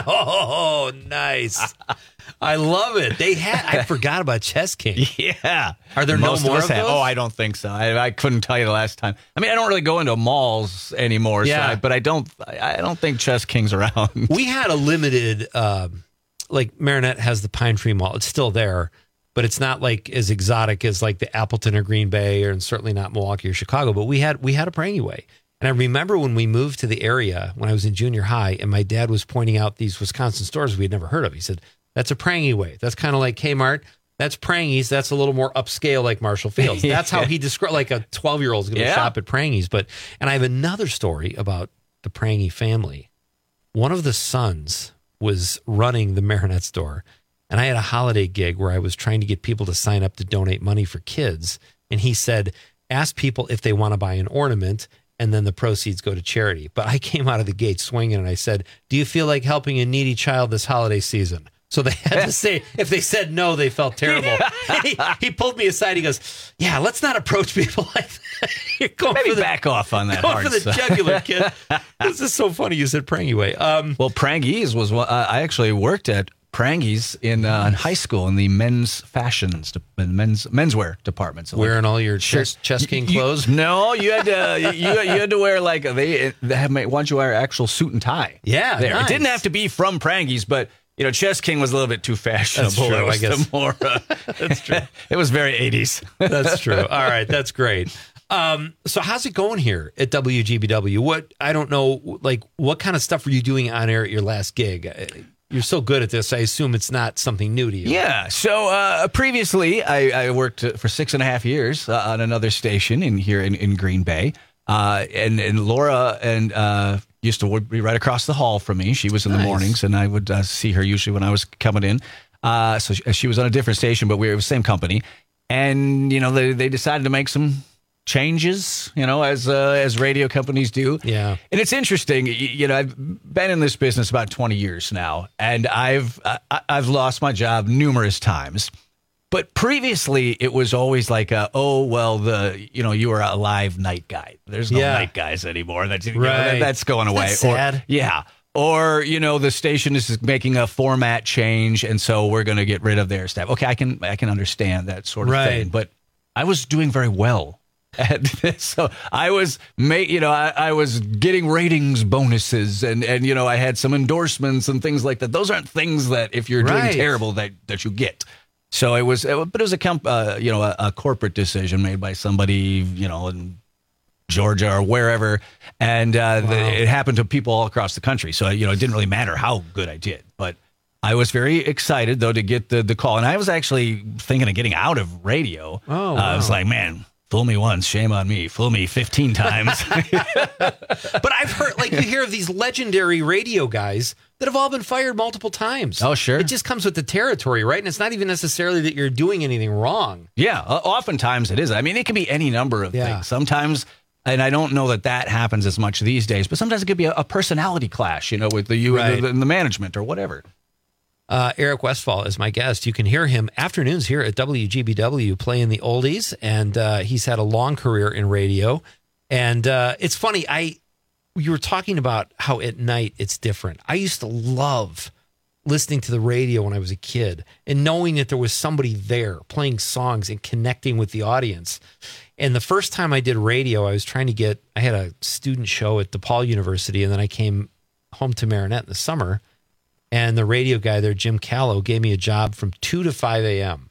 Oh, nice. I love it. I forgot about Chess King. Yeah. Are there no more of those? Oh, I don't think so. I couldn't tell you the last time. I mean, I don't really go into malls anymore, but I don't think Chess King's around. We had a limited, like Marinette has the Pine Tree Mall. It's still there. But it's not like as exotic as like the Appleton or Green Bay, and certainly not Milwaukee or Chicago. But we had a Prangieway. And I remember when we moved to the area when I was in junior high, and my dad was pointing out these Wisconsin stores we had never heard of. He said, that's a Prangieway. That's kind of like Kmart. That's Prangies. That's a little more upscale like Marshall Fields. That's how he described, like a 12-year-old's going to shop at Prangies. And I have another story about the Prangie family. One of the sons was running the Marinette store. And I had a holiday gig where I was trying to get people to sign up to donate money for kids. And he said, ask people if they want to buy an ornament, and then the proceeds go to charity. But I came out of the gate swinging, and I said, do you feel like helping a needy child this holiday season? So they had to say, if they said no, they felt terrible. He pulled me aside. He goes, yeah, let's not approach people like that. You're going Maybe back off on that. Going for the jugular, kid. This is so funny you said Prangieway. Well, Prangies was what I actually worked at. Prangies in high school in the men's fashions, menswear department. So wearing all your Chess King clothes? No, you had to you had to wear like they want you to wear actual suit and tie. Yeah, there. Nice. It didn't have to be from Prangies, but Chess King was a little bit too fashionable. That's true. I guess more. that's true. It was very 80s. That's true. All right, that's great. So how's it going here at WGBW? I don't know, like, what kind of stuff were you doing on air at your last gig? You're so good at this, I assume it's not something new to you. Yeah. So previously, I worked for 6.5 years on another station here in Green Bay. And Laura used to be right across the hall from me. She was in the mornings, and I would see her usually when I was coming in. So she was on a different station, but we were the same company. And, they decided to make some changes, as radio companies do. Yeah. And it's interesting, I've been in this business about 20 years now, and I've lost my job numerous times. But previously, it was always like, you were a live night guy. There's no night guys anymore. That's going away. That's sad. Or, the station is making a format change, and so we're going to get rid of their staff. Okay, I can understand that sort of thing. But I was doing very well at this. So I was I was getting ratings bonuses, and I had some endorsements and things like that. Those aren't things that if you're doing terrible that you get. So it was a corporate decision made by somebody, in Georgia or wherever, and it happened to people all across the country. So it didn't really matter how good I did, but I was very excited though to get the call, and I was actually thinking of getting out of radio. Oh, wow. I was like, man, fool me once, shame on me. Fool me 15 times. But I've heard, you hear of these legendary radio guys that have all been fired multiple times. Oh, sure. It just comes with the territory, right? And it's not even necessarily that you're doing anything wrong. Yeah, oftentimes it is. I mean, it can be any number of things. Sometimes, and I don't know that happens as much these days, but sometimes it could be a personality clash, with and the management or whatever. Eric Westfall is my guest. You can hear him afternoons here at WGBW playing the oldies, and he's had a long career in radio. And it's funny, you were talking about how at night it's different. I used to love listening to the radio when I was a kid and knowing that there was somebody there playing songs and connecting with the audience. And the first time I did radio, I had a student show at DePaul University, and then I came home to Marinette in the summer. And the radio guy there, Jim Callow, gave me a job from 2 to 5 a.m.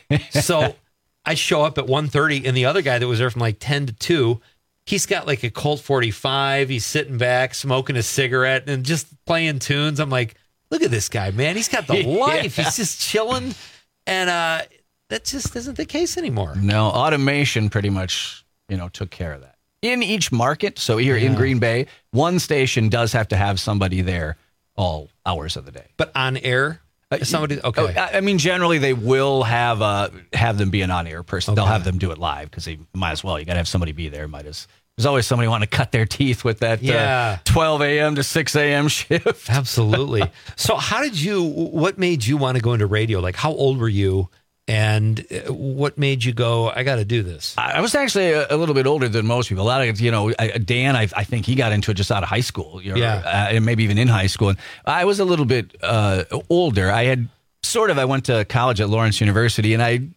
So I show up at 1:30, and the other guy that was there from 10 to 2, he's got a Colt 45. He's sitting back, smoking a cigarette, and just playing tunes. I'm like, look at this guy, man. He's got the life. He's just chilling. And that just isn't the case anymore. No, automation pretty much, took care of that. In each market, so here in Green Bay, one station does have to have somebody there all hours of the day. But on air? Somebody, okay. I mean, generally they will have them be an on-air person. Okay. They'll have them do it live because they might as well. You got to have somebody be there. There's always somebody wanting to cut their teeth with that 12 a.m. to 6 a.m. shift. Absolutely. So what made you want to go into radio? How old were you? And what made you go, I got to do this? I was actually a little bit older than most people. A lot of, Dan, I think he got into it just out of high school, and maybe even in high school. And I was a little bit older. I went to college at Lawrence University, and I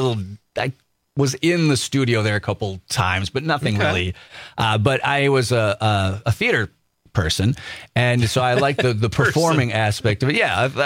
was in the studio there a couple times, but nothing really. But I was a theater person, and so I like the performing aspect of it.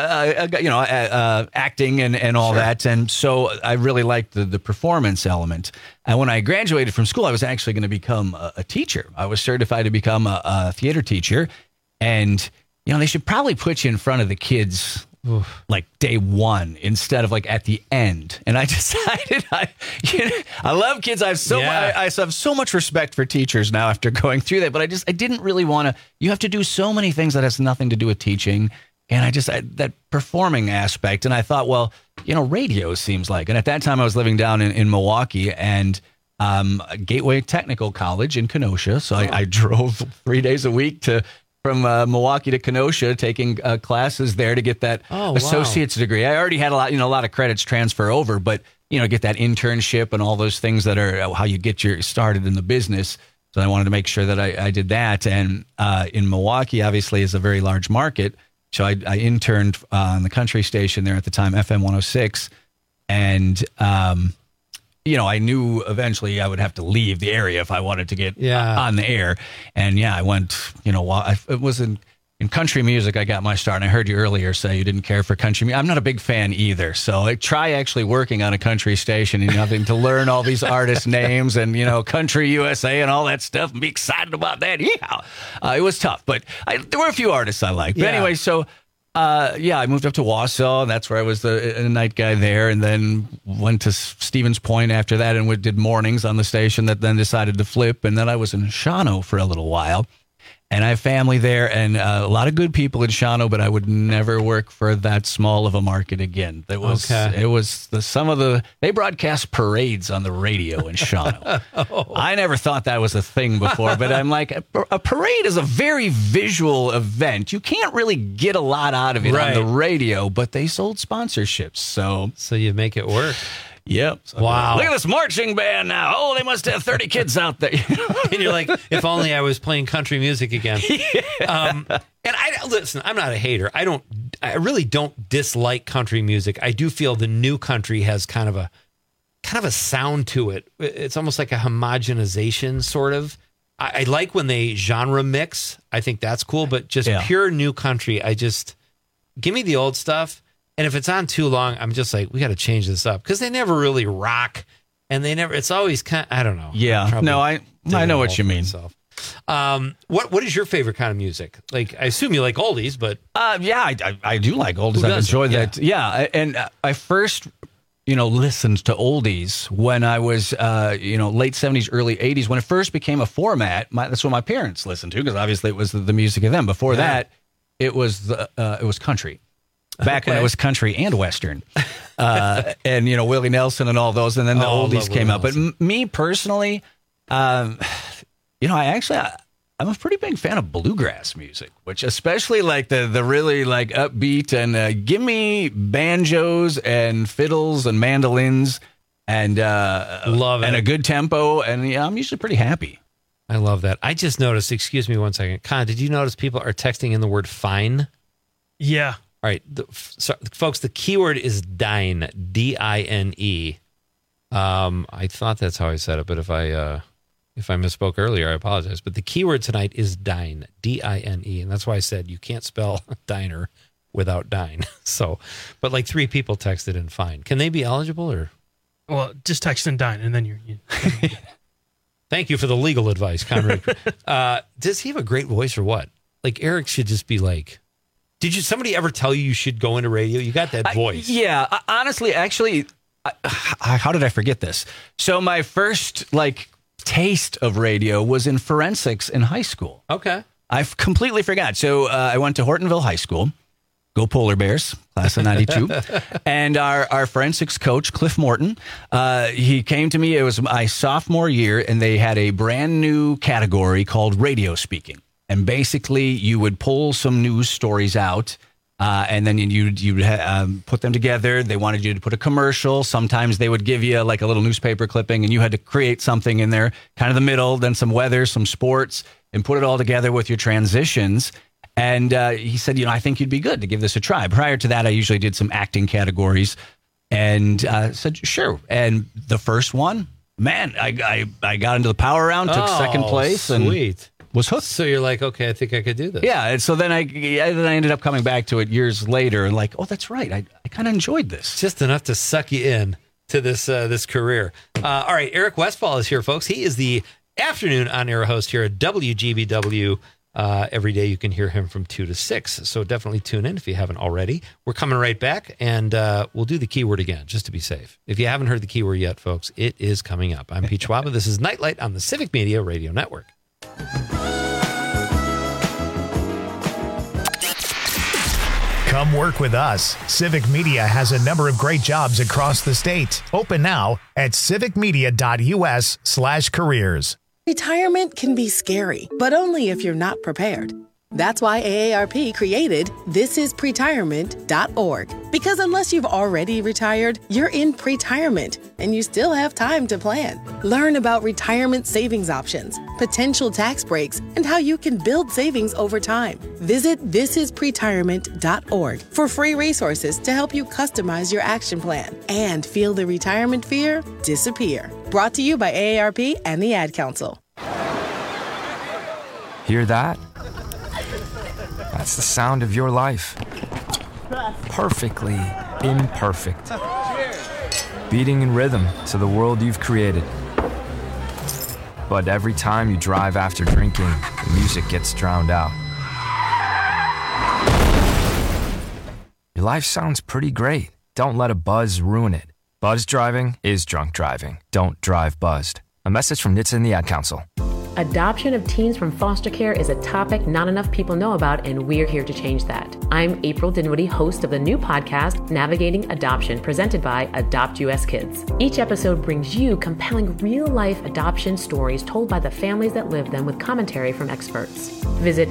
Acting and all that, and so I really liked the performance element. And when I graduated from school, I was actually going to become a teacher. I was certified to become a theater teacher, and they should probably put you in front of the kids day one instead of at the end. And I decided I love kids. I have so much respect for teachers now after going through that, but I didn't really want to. You have to do so many things that has nothing to do with teaching, and that performing aspect. And I thought, radio seems like. And at that time, I was living down in Milwaukee, and Gateway Technical College in Kenosha. So I drove 3 days a week from Milwaukee to Kenosha, taking classes there to get that associate's degree. I already had a lot of credits transfer over, but get that internship and all those things that are how you get started in the business. So I wanted to make sure that I did that. And in Milwaukee, obviously, is a very large market. So I interned on the country station there at the time, FM 106, and I knew eventually I would have to leave the area if I wanted to get on the air. And I went, it was in in country music, I got my start. And I heard you earlier say you didn't care for country music. I'm not a big fan either. So I try actually working on a country station and having to learn all these artist names and, Country USA and all that stuff and be excited about that. Yeah. It was tough, but there were a few artists I liked. But anyway, so I moved up to Wausau, and that's where I was the night guy there, and then went to Stevens Point after that and did mornings on the station that then decided to flip, and then I was in Shawano for a little while. And I have family there and a lot of good people in Shawano, but I would never work for that small of a market again. They broadcast parades on the radio in Shawano. I never thought that was a thing before, but I'm like, a parade is a very visual event. You can't really get a lot out of it on the radio, but they sold sponsorships. So you make it work. Yep. Wow. Look at this marching band now. Oh, they must have 30 kids out there. And you're like, if only I was playing country music again. And listen, I'm not a hater. I really don't dislike country music. I do feel the new country has kind of a sound to it. It's almost like a homogenization sort of. I like when they genre mix. I think that's cool, but just pure new country, give me the old stuff. And if it's on too long, I'm just like, we got to change this up because they never really rock, and it's always I don't know. Yeah, no, I know what you mean. What is your favorite kind of music? Like, I assume you like oldies, but I do like oldies. I've enjoyed that. Yeah, and I first listened to oldies when I was late 70s, early 80s when it first became a format. That's what my parents listened to because obviously it was the music of them. Before that, it was country. Back when it was country and Western. And, Willie Nelson and all those. And then the oldies came out. But me personally, I'm a pretty big fan of bluegrass music, which especially like the really like upbeat and give me banjos and fiddles and mandolins and love it. And a good tempo. And I'm usually pretty happy. I love that. I just noticed, excuse me 1 second. Con, did you notice people are texting in the word fine? Yeah. All right, folks, the keyword is dine, D-I-N-E. I thought that's how I said it, but if I misspoke earlier, I apologize. But the keyword tonight is dine, D-I-N-E, and that's why I said you can't spell diner without dine. So, but like 3 people texted in fine. Can they be eligible or? Well, just text in dine, and then you're Thank you for the legal advice, Conrad. Does he have a great voice or what? Like Eric should just be like. Did somebody ever tell you should go into radio? You got that voice. Honestly, actually, how did I forget this? So my first taste of radio was in forensics in high school. Okay. I completely forgot. So I went to Hortonville High School. Go Polar Bears, class of 92. And our forensics coach, Cliff Morton, he came to me. It was my sophomore year, and they had a brand new category called radio speaking. And basically, you would pull some news stories out, and then you'd put them together. They wanted you to put a commercial. Sometimes they would give you like a little newspaper clipping, and you had to create something in there, kind of the middle, then some weather, some sports, and put it all together with your transitions. And he said, I think you'd be good to give this a try. Prior to that, I usually did some acting categories, and said, sure. And the first one, man, I got into the power round, took second place. Sweet. Was hooked. So you're like, okay, I think I could do this. Yeah, and so then I ended up coming back to it years later and like, oh, that's right. I kind of enjoyed this. Just enough to suck you in to this career. All right, Eric Westfall is here, folks. He is the afternoon on-air host here at WGBW. Every day you can hear him from 2 to 6. So definitely tune in if you haven't already. We're coming right back, and we'll do the keyword again, just to be safe. If you haven't heard the keyword yet, folks, it is coming up. I'm Pete Schwaba. This is Nightlight on the Civic Media Radio Network. Come work with us. Civic Media has a number of great jobs across the state. Open now at civicmedia.us/careers. Retirement can be scary, but only if you're not prepared. That's why AARP created thisispretirement.org. Because unless you've already retired, you're in pretirement, and you still have time to plan. Learn about retirement savings options, potential tax breaks, and how you can build savings over time. Visit thisispretirement.org for free resources to help you customize your action plan and feel the retirement fear disappear. Brought to you by AARP and the Ad Council. Hear that? That's the sound of your life. Perfectly imperfect. Beating in rhythm to the world you've created. But every time you drive after drinking, the music gets drowned out. Your life sounds pretty great. Don't let a buzz ruin it. Buzz driving is drunk driving. Don't drive buzzed. A message from NHTSA and the Ad Council. Adoption of teens from foster care is a topic not enough people know about, and we're here to change that. I'm April Dinwiddie, host of the new podcast, Navigating Adoption, presented by Adopt US Kids. Each episode brings you compelling real-life adoption stories told by the families that live them with commentary from experts. Visit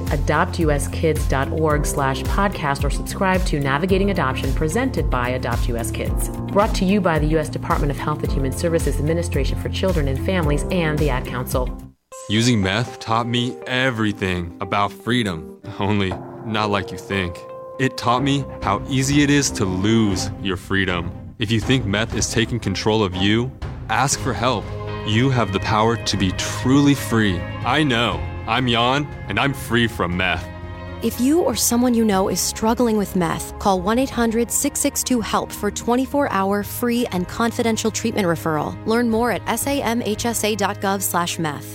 adoptuskids.org/podcast or subscribe to Navigating Adoption, presented by Adopt US Kids. Brought to you by the U.S. Department of Health and Human Services Administration for Children and Families and the Ad Council. Using meth taught me everything about freedom, only not like you think. It taught me how easy it is to lose your freedom. If you think meth is taking control of you, ask for help. You have the power to be truly free. I know. I'm Jan, and I'm free from meth. If you or someone you know is struggling with meth, call 1-800-662-HELP for 24-hour free and confidential treatment referral. Learn more at samhsa.gov/meth.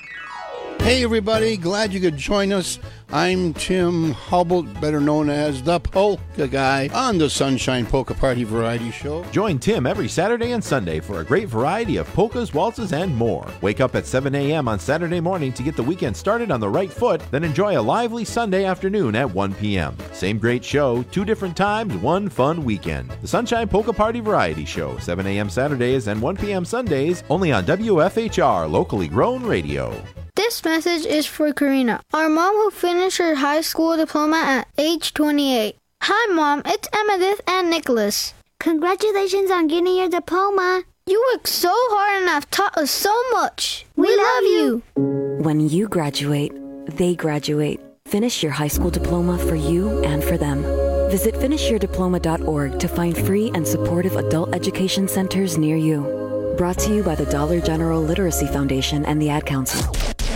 Hey everybody, glad you could join us. I'm Tim Hubble, better known as the Polka Guy, on the Sunshine Polka Party Variety Show. Join Tim every Saturday and Sunday for a great variety of polkas, waltzes, and more. Wake up at 7 a.m. on Saturday morning to get the weekend started on the right foot, then enjoy a lively Sunday afternoon at 1 p.m. Same great show, 2 different times, 1 fun weekend. The Sunshine Polka Party Variety Show, 7 a.m. Saturdays and 1 p.m. Sundays, only on WFHR, locally grown radio. This message is for Karina, our mom who finished her high school diploma at age 28. Hi, Mom. It's Emmettith and Nicholas. Congratulations on getting your diploma. You worked so hard and have taught us so much. We love you. When you graduate, they graduate. Finish your high school diploma for you and for them. Visit finishyourdiploma.org to find free and supportive adult education centers near you. Brought to you by the Dollar General Literacy Foundation and the Ad Council.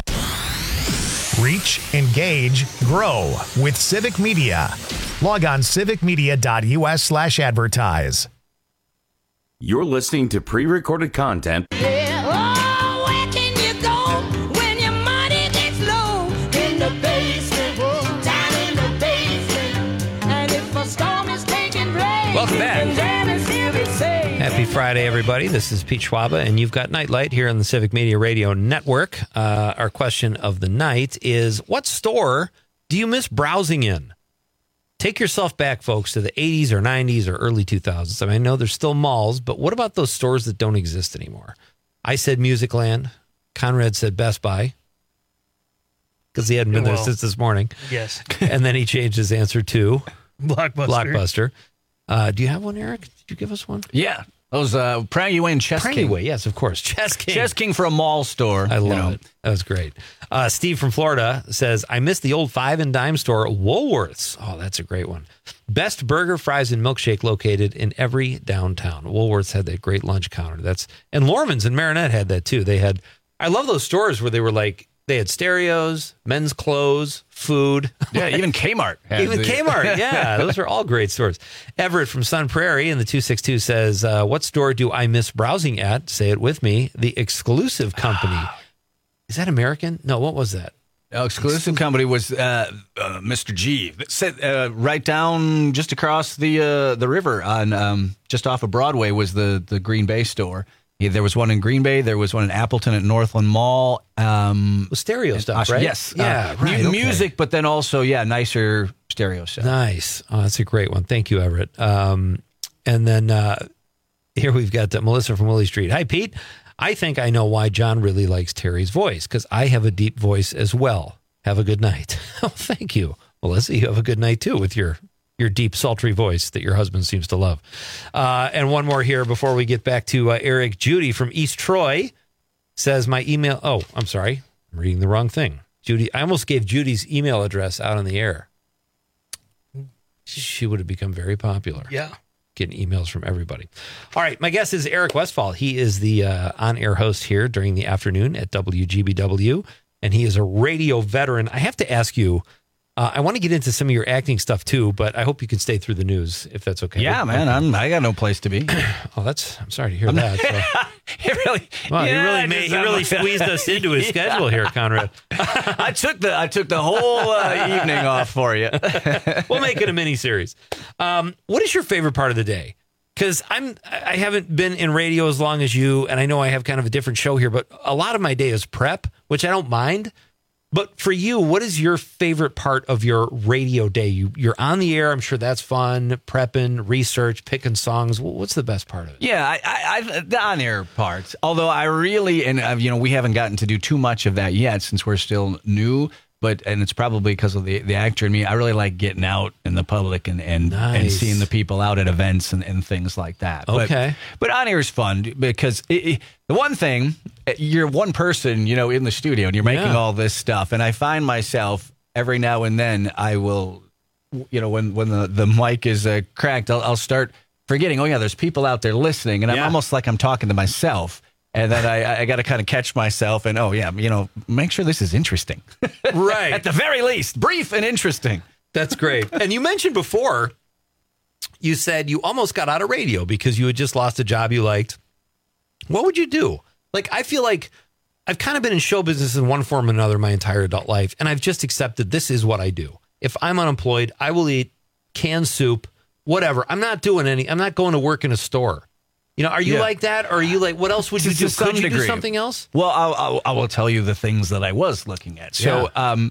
Reach, engage, grow with Civic Media. Log on civicmedia.us/advertise. You're listening to pre-recorded content. Welcome back. Happy Friday, everybody. This is Pete Schwaba, and you've got Nightlight here on the Civic Media Radio Network. Our question of the night is, what store do you miss browsing in? Take yourself back, folks, to the 80s or 90s or early 2000s. I mean, I know there's still malls, but what about those stores that don't exist anymore? I said Musicland. Conrad said Best Buy, because he hadn't been there since this morning. Yes. And then he changed his answer to Blockbuster. Do you have one, Eric? Did you give us one? Yeah. Those Pragueway and Chess King. Pragueway, yes, of course. Chess King. Chess King for a mall store. I love it. That was great. Steve from Florida says, I miss the old 5 and dime store, Woolworths. Oh, that's a great one. Best burger, fries, and milkshake located in every downtown. Woolworths had that great lunch counter. And Lorman's and Marinette had that too. I love those stores where they were like, they had stereos, men's clothes, food. Yeah, even Kmart. Kmart, yeah. Those are all great stores. Everett from Sun Prairie in the 262 says, what store do I miss browsing at? Say it with me. The Exclusive Company. Is that American? No, what was that? Exclusive Company was Mr. G. Right down just across the river on just off of Broadway was the Green Bay store. Yeah, there was one in Green Bay. There was one in Appleton at Northland Mall. Stereo stuff, right? Yes. Yeah, right. Music, but then also, nicer stereo stuff. Nice. Oh, that's a great one. Thank you, Everett. And then here we've got Melissa from Willie Street. Hi, Pete. I think I know why John really likes Terry's voice, because I have a deep voice as well. Have a good night. Oh, thank you, Melissa. You have a good night, too, with your deep, sultry voice that your husband seems to love. And one more here before we get back to Eric. Judy from East Troy says my email. Oh, I'm sorry. I'm reading the wrong thing. Judy, I almost gave Judy's email address out on the air. She would have become very popular. Yeah. Getting emails from everybody. All right. My guest is Eric Westfall. He is the on-air host here during the afternoon at WGBW, and he is a radio veteran. I have to ask you, I want to get into some of your acting stuff too, but I hope you can stay through the news if that's okay. Yeah, man, I got no place to be. I'm sorry to hear that. So. He really squeezed us into his schedule here, Conrad. I took the whole evening off for you. We'll make it a mini series. What is your favorite part of the day? Because I haven't been in radio as long as you, and I know I have kind of a different show here, but a lot of my day is prep, which I don't mind. But for you, what is your favorite part of your radio day? You're on the air. I'm sure that's fun. Prepping, research, picking songs. What's the best part of it? Yeah, I the on-air part. Although I really, and we haven't gotten to do too much of that yet since we're still new. And it's probably because of the actor in me. I really like getting out in the public and seeing the people out at events and things like that. Okay. But on air is fun because the one thing, you're one person, in the studio and you're making all this stuff. And I find myself every now and then I will, when the mic is cracked, I'll start forgetting, there's people out there listening. And I'm almost like I'm talking to myself. And then I got to kind of catch myself and, make sure this is interesting. Right. At the very least, brief and interesting. That's great. And you mentioned before, you said you almost got out of radio because you had just lost a job you liked. What would you do? Like, I feel like I've kind of been in show business in one form or another my entire adult life. And I've just accepted this is what I do. If I'm unemployed, I will eat canned soup, whatever. I'm not going to work in a store. Are you like that? Or are you like, what else would you do? Could you do something else? Well, I will tell you the things that I was looking at. So,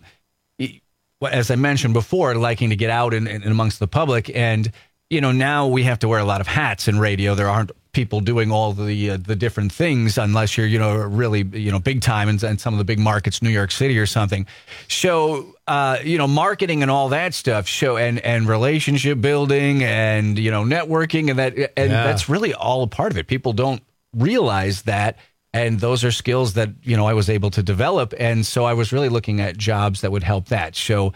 as I mentioned before, liking to get out and amongst the public. And, now we have to wear a lot of hats in radio. There aren't people doing all the different things unless you're, really, big time in some of the big markets, New York City or something. So, marketing and all that stuff, and relationship building and, networking and that's really all a part of it. People don't realize that. And those are skills that, I was able to develop. And so I was really looking at jobs that would help that. So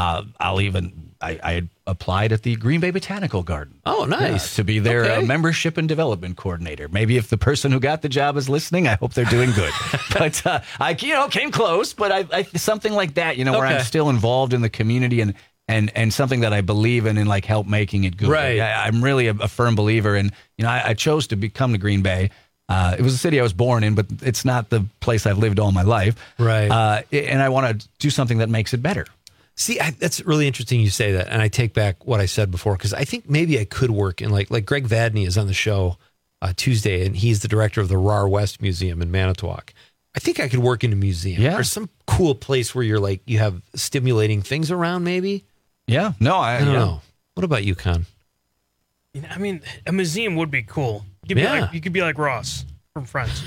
I had applied at the Green Bay Botanical Garden. Oh, nice. To be their membership and development coordinator. Maybe if the person who got the job is listening, I hope they're doing good. But I came close, but I something like that, where I'm still involved in the community and something that I believe in and like help making it good. Right. I'm really a firm believer. And, I chose to come to Green Bay. It was a city I was born in, but it's not the place I've lived all my life. Right. And I want to do something that makes it better. See, that's really interesting you say that. And I take back what I said before, because I think maybe I could work in like Greg Vadney is on the show Tuesday, and he's the director of the RAR West Museum in Manitowoc. I think I could work in a museum or some cool place where you have stimulating things around maybe. Yeah. No, I don't know. What about you, Con? I mean, a museum would be cool. You could be like Ross from Friends.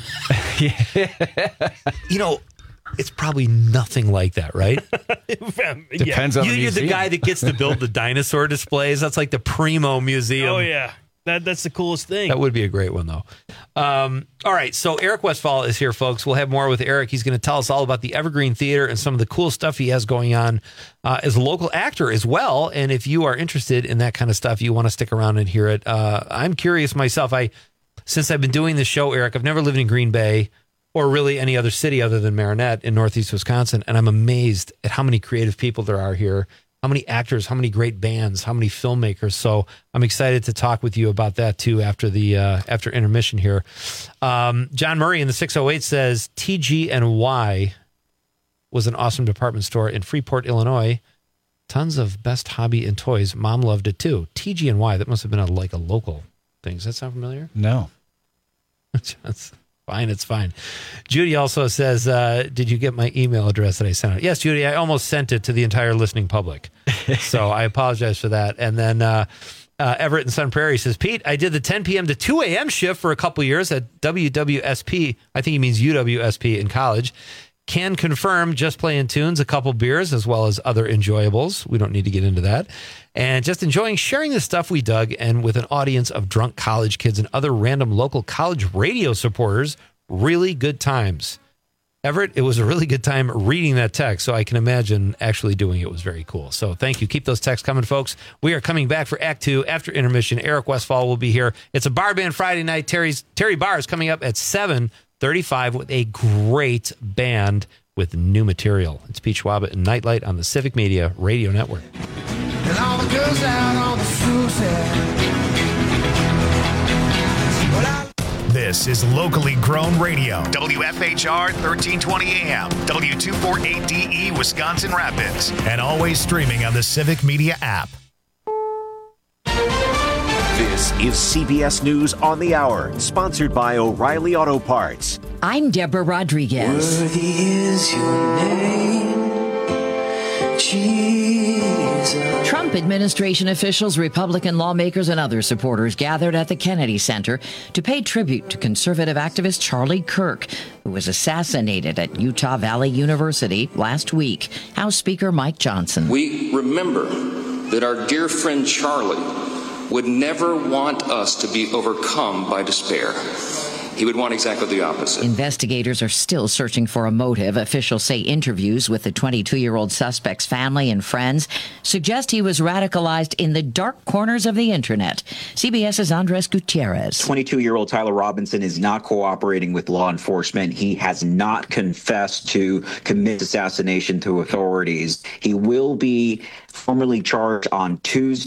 It's probably nothing like that, right? Depends on the museum. You're the guy that gets to build the dinosaur displays. That's like the primo museum. Oh, yeah. That's the coolest thing. That would be a great one, though. All right, so Eric Westfall is here, folks. We'll have more with Eric. He's going to tell us all about the Evergreen Theater and some of the cool stuff he has going on as a local actor as well. And if you are interested in that kind of stuff, you want to stick around and hear it. I'm curious myself. Since I've been doing this show, Eric, I've never lived in Green Bay or really any other city other than Marinette in Northeast Wisconsin. And I'm amazed at how many creative people there are here, how many actors, how many great bands, how many filmmakers. So I'm excited to talk with you about that too after intermission here. John Murray in the 608 says TG&Y was an awesome department store in Freeport, Illinois. Tons of best hobby and toys. Mom loved it too. TG&Y, that must have been a local thing. Does that sound familiar? No. That's fine. It's fine. Judy also says, did you get my email address that I sent out? Yes, Judy, I almost sent it to the entire listening public. So I apologize for that. And then Everett in Sun Prairie says, Pete, I did the 10 p.m. to 2 a.m. shift for a couple years at WWSP. I think he means UWSP in college. Can confirm just playing tunes, a couple beers, as well as other enjoyables. We don't need to get into that. And just enjoying sharing the stuff we dug, and with an audience of drunk college kids and other random local college radio supporters. Really good times. Everett, it was a really good time reading that text, so I can imagine actually doing it was very cool. So thank you. Keep those texts coming, folks. We are coming back for Act 2 after intermission. Eric Westfall will be here. It's a bar band Friday night. Terry Barr is coming up at 7:35 with a great band with new material. It's Pete Schwab and Nightlight on the Civic Media Radio Network. And all the girls out on the suicide. This is locally grown radio. WFHR 1320 AM, W248DE Wisconsin Rapids, and always streaming on the Civic Media app. This is CBS News on the Hour, sponsored by O'Reilly Auto Parts. I'm Deborah Rodriguez. Worthy is your name, Jesus. Trump administration officials, Republican lawmakers, and other supporters gathered at the Kennedy Center to pay tribute to conservative activist Charlie Kirk, who was assassinated at Utah Valley University last week. House Speaker Mike Johnson. We remember that our dear friend Charlie would never want us to be overcome by despair. He would want exactly the opposite. Investigators are still searching for a motive. Officials say interviews with the 22-year-old suspect's family and friends suggest he was radicalized in the dark corners of the internet. CBS's Andres Gutierrez. 22-year-old Tyler Robinson is not cooperating with law enforcement. He has not confessed to commit assassination to authorities. He will be formally charged on Tuesday.